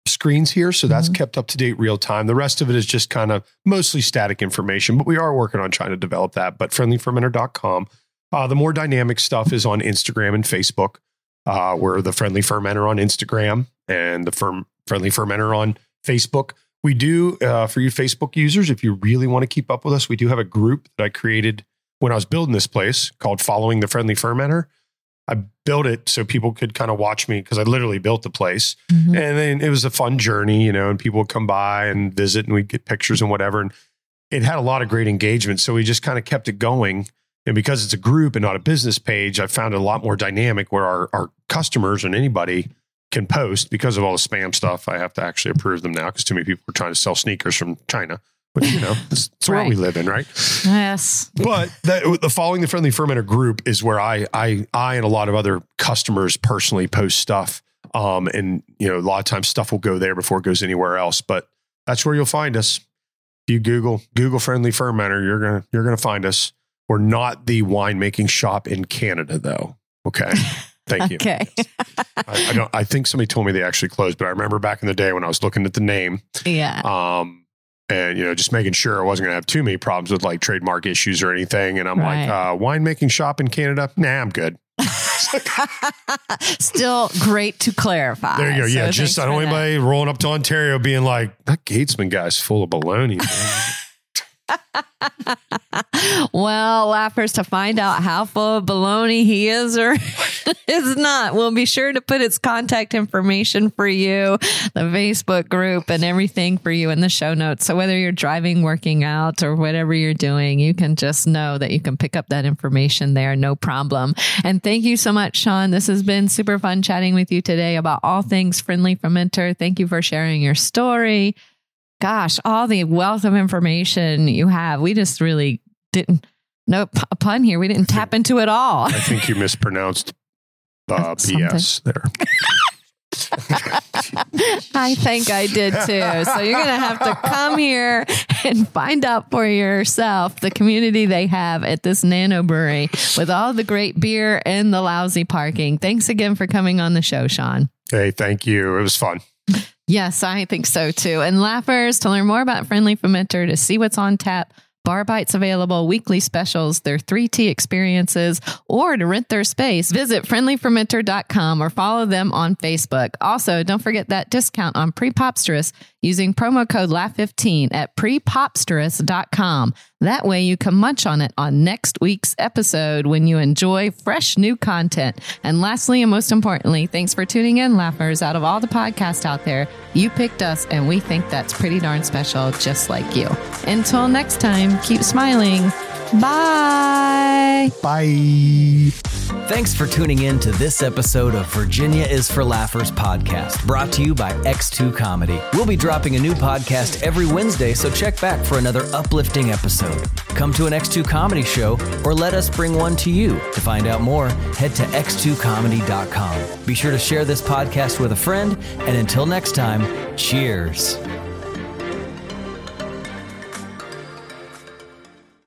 screens here. So that's Mhm. kept up to date real time. The rest of it is just kind of mostly static information, but we are working on trying to develop that. But friendly fermenter dot com. Uh, the more dynamic stuff is on Instagram and Facebook. Uh, we're the Friendly Fermenter on Instagram and the firm Friendly Fermenter on Facebook. We do, uh, for you Facebook users, if you really want to keep up with us, we do have a group that I created when I was building this place called Following the Friendly Fermenter. I built it so people could kind of watch me because I literally built the place. Mhm. And then it was a fun journey, you know, and people would come by and visit and we'd get pictures and whatever. And it had a lot of great engagement. So we just kind of kept it going. And because it's a group and not a business page, I found it a lot more dynamic where our, our customers and anybody can post. Because of all the spam stuff, I have to actually approve them now because too many people are trying to sell sneakers from China. But, you know, it's, it's Right. where we live in, right? Yes. But that, the Following the Friendly Fermenter group is where I, I, I and a lot of other customers personally post stuff. Um, and, you know, a lot of times stuff will go there before it goes anywhere else. But that's where you'll find us. If you Google, Google Friendly Fermenter, you're going to, you're going to find us. We're not the winemaking shop in Canada, though. Okay. Thank you. Okay. I, I don't, I think somebody told me they actually closed, but I remember back in the day when I was looking at the name, Yeah. um, and, you know, just making sure I wasn't going to have too many problems with like trademark issues or anything. And I'm Right. like, uh, winemaking shop in Canada? Nah, I'm good. Still great to clarify. There you go. So Yeah. thanks Just I don't for want that. anybody rolling up to Ontario being like, that Gatesman guy's full of baloney. Well, laughers, to find out how full of baloney he is or is not, we'll be sure to put its contact information for you, the Facebook group, and everything for you in the show notes. So whether you're driving, working out, or whatever you're doing, you can just know that you can pick up that information there, no problem. And thank you so much, Sean. This has been super fun chatting with you today about all things Friendly Fermenter. Thank you for sharing your story. Gosh, all the wealth of information you have. We just really didn't, no p- pun here. We didn't tap into it all. I think you mispronounced uh, Something. B S there. I think I did too. So you're going to have to come here and find out for yourself the community they have at this Nano Brewery with all the great beer and the lousy parking. Thanks again for coming on the show, Sean. Hey, thank you. It was fun. Yes, I think so too. And laughers, to learn more about Friendly Fermenter, to see what's on tap, bar bites available, weekly specials, their three T experiences, or to rent their space, visit friendly fermenter dot com or follow them on Facebook. Also, don't forget that discount on Prepopsterous using promo code L A U G fifteen at prepopsterous dot com. That way you can munch on it on next week's episode when you enjoy fresh new content. And lastly, and most importantly, thanks for tuning in, laughers. Out of all the podcasts out there, you picked us, and we think that's pretty darn special, just like you. Until next time, keep smiling. Bye. Bye. Thanks for tuning in to this episode of Virginia is for Laughers podcast, brought to you by X two Comedy. We'll be dropping a new podcast every Wednesday, so check back for another uplifting episode. Come to an X two Comedy show or let us bring one to you. To find out more, head to x two comedy dot com. Be sure to share this podcast with a friend, and until next time, cheers.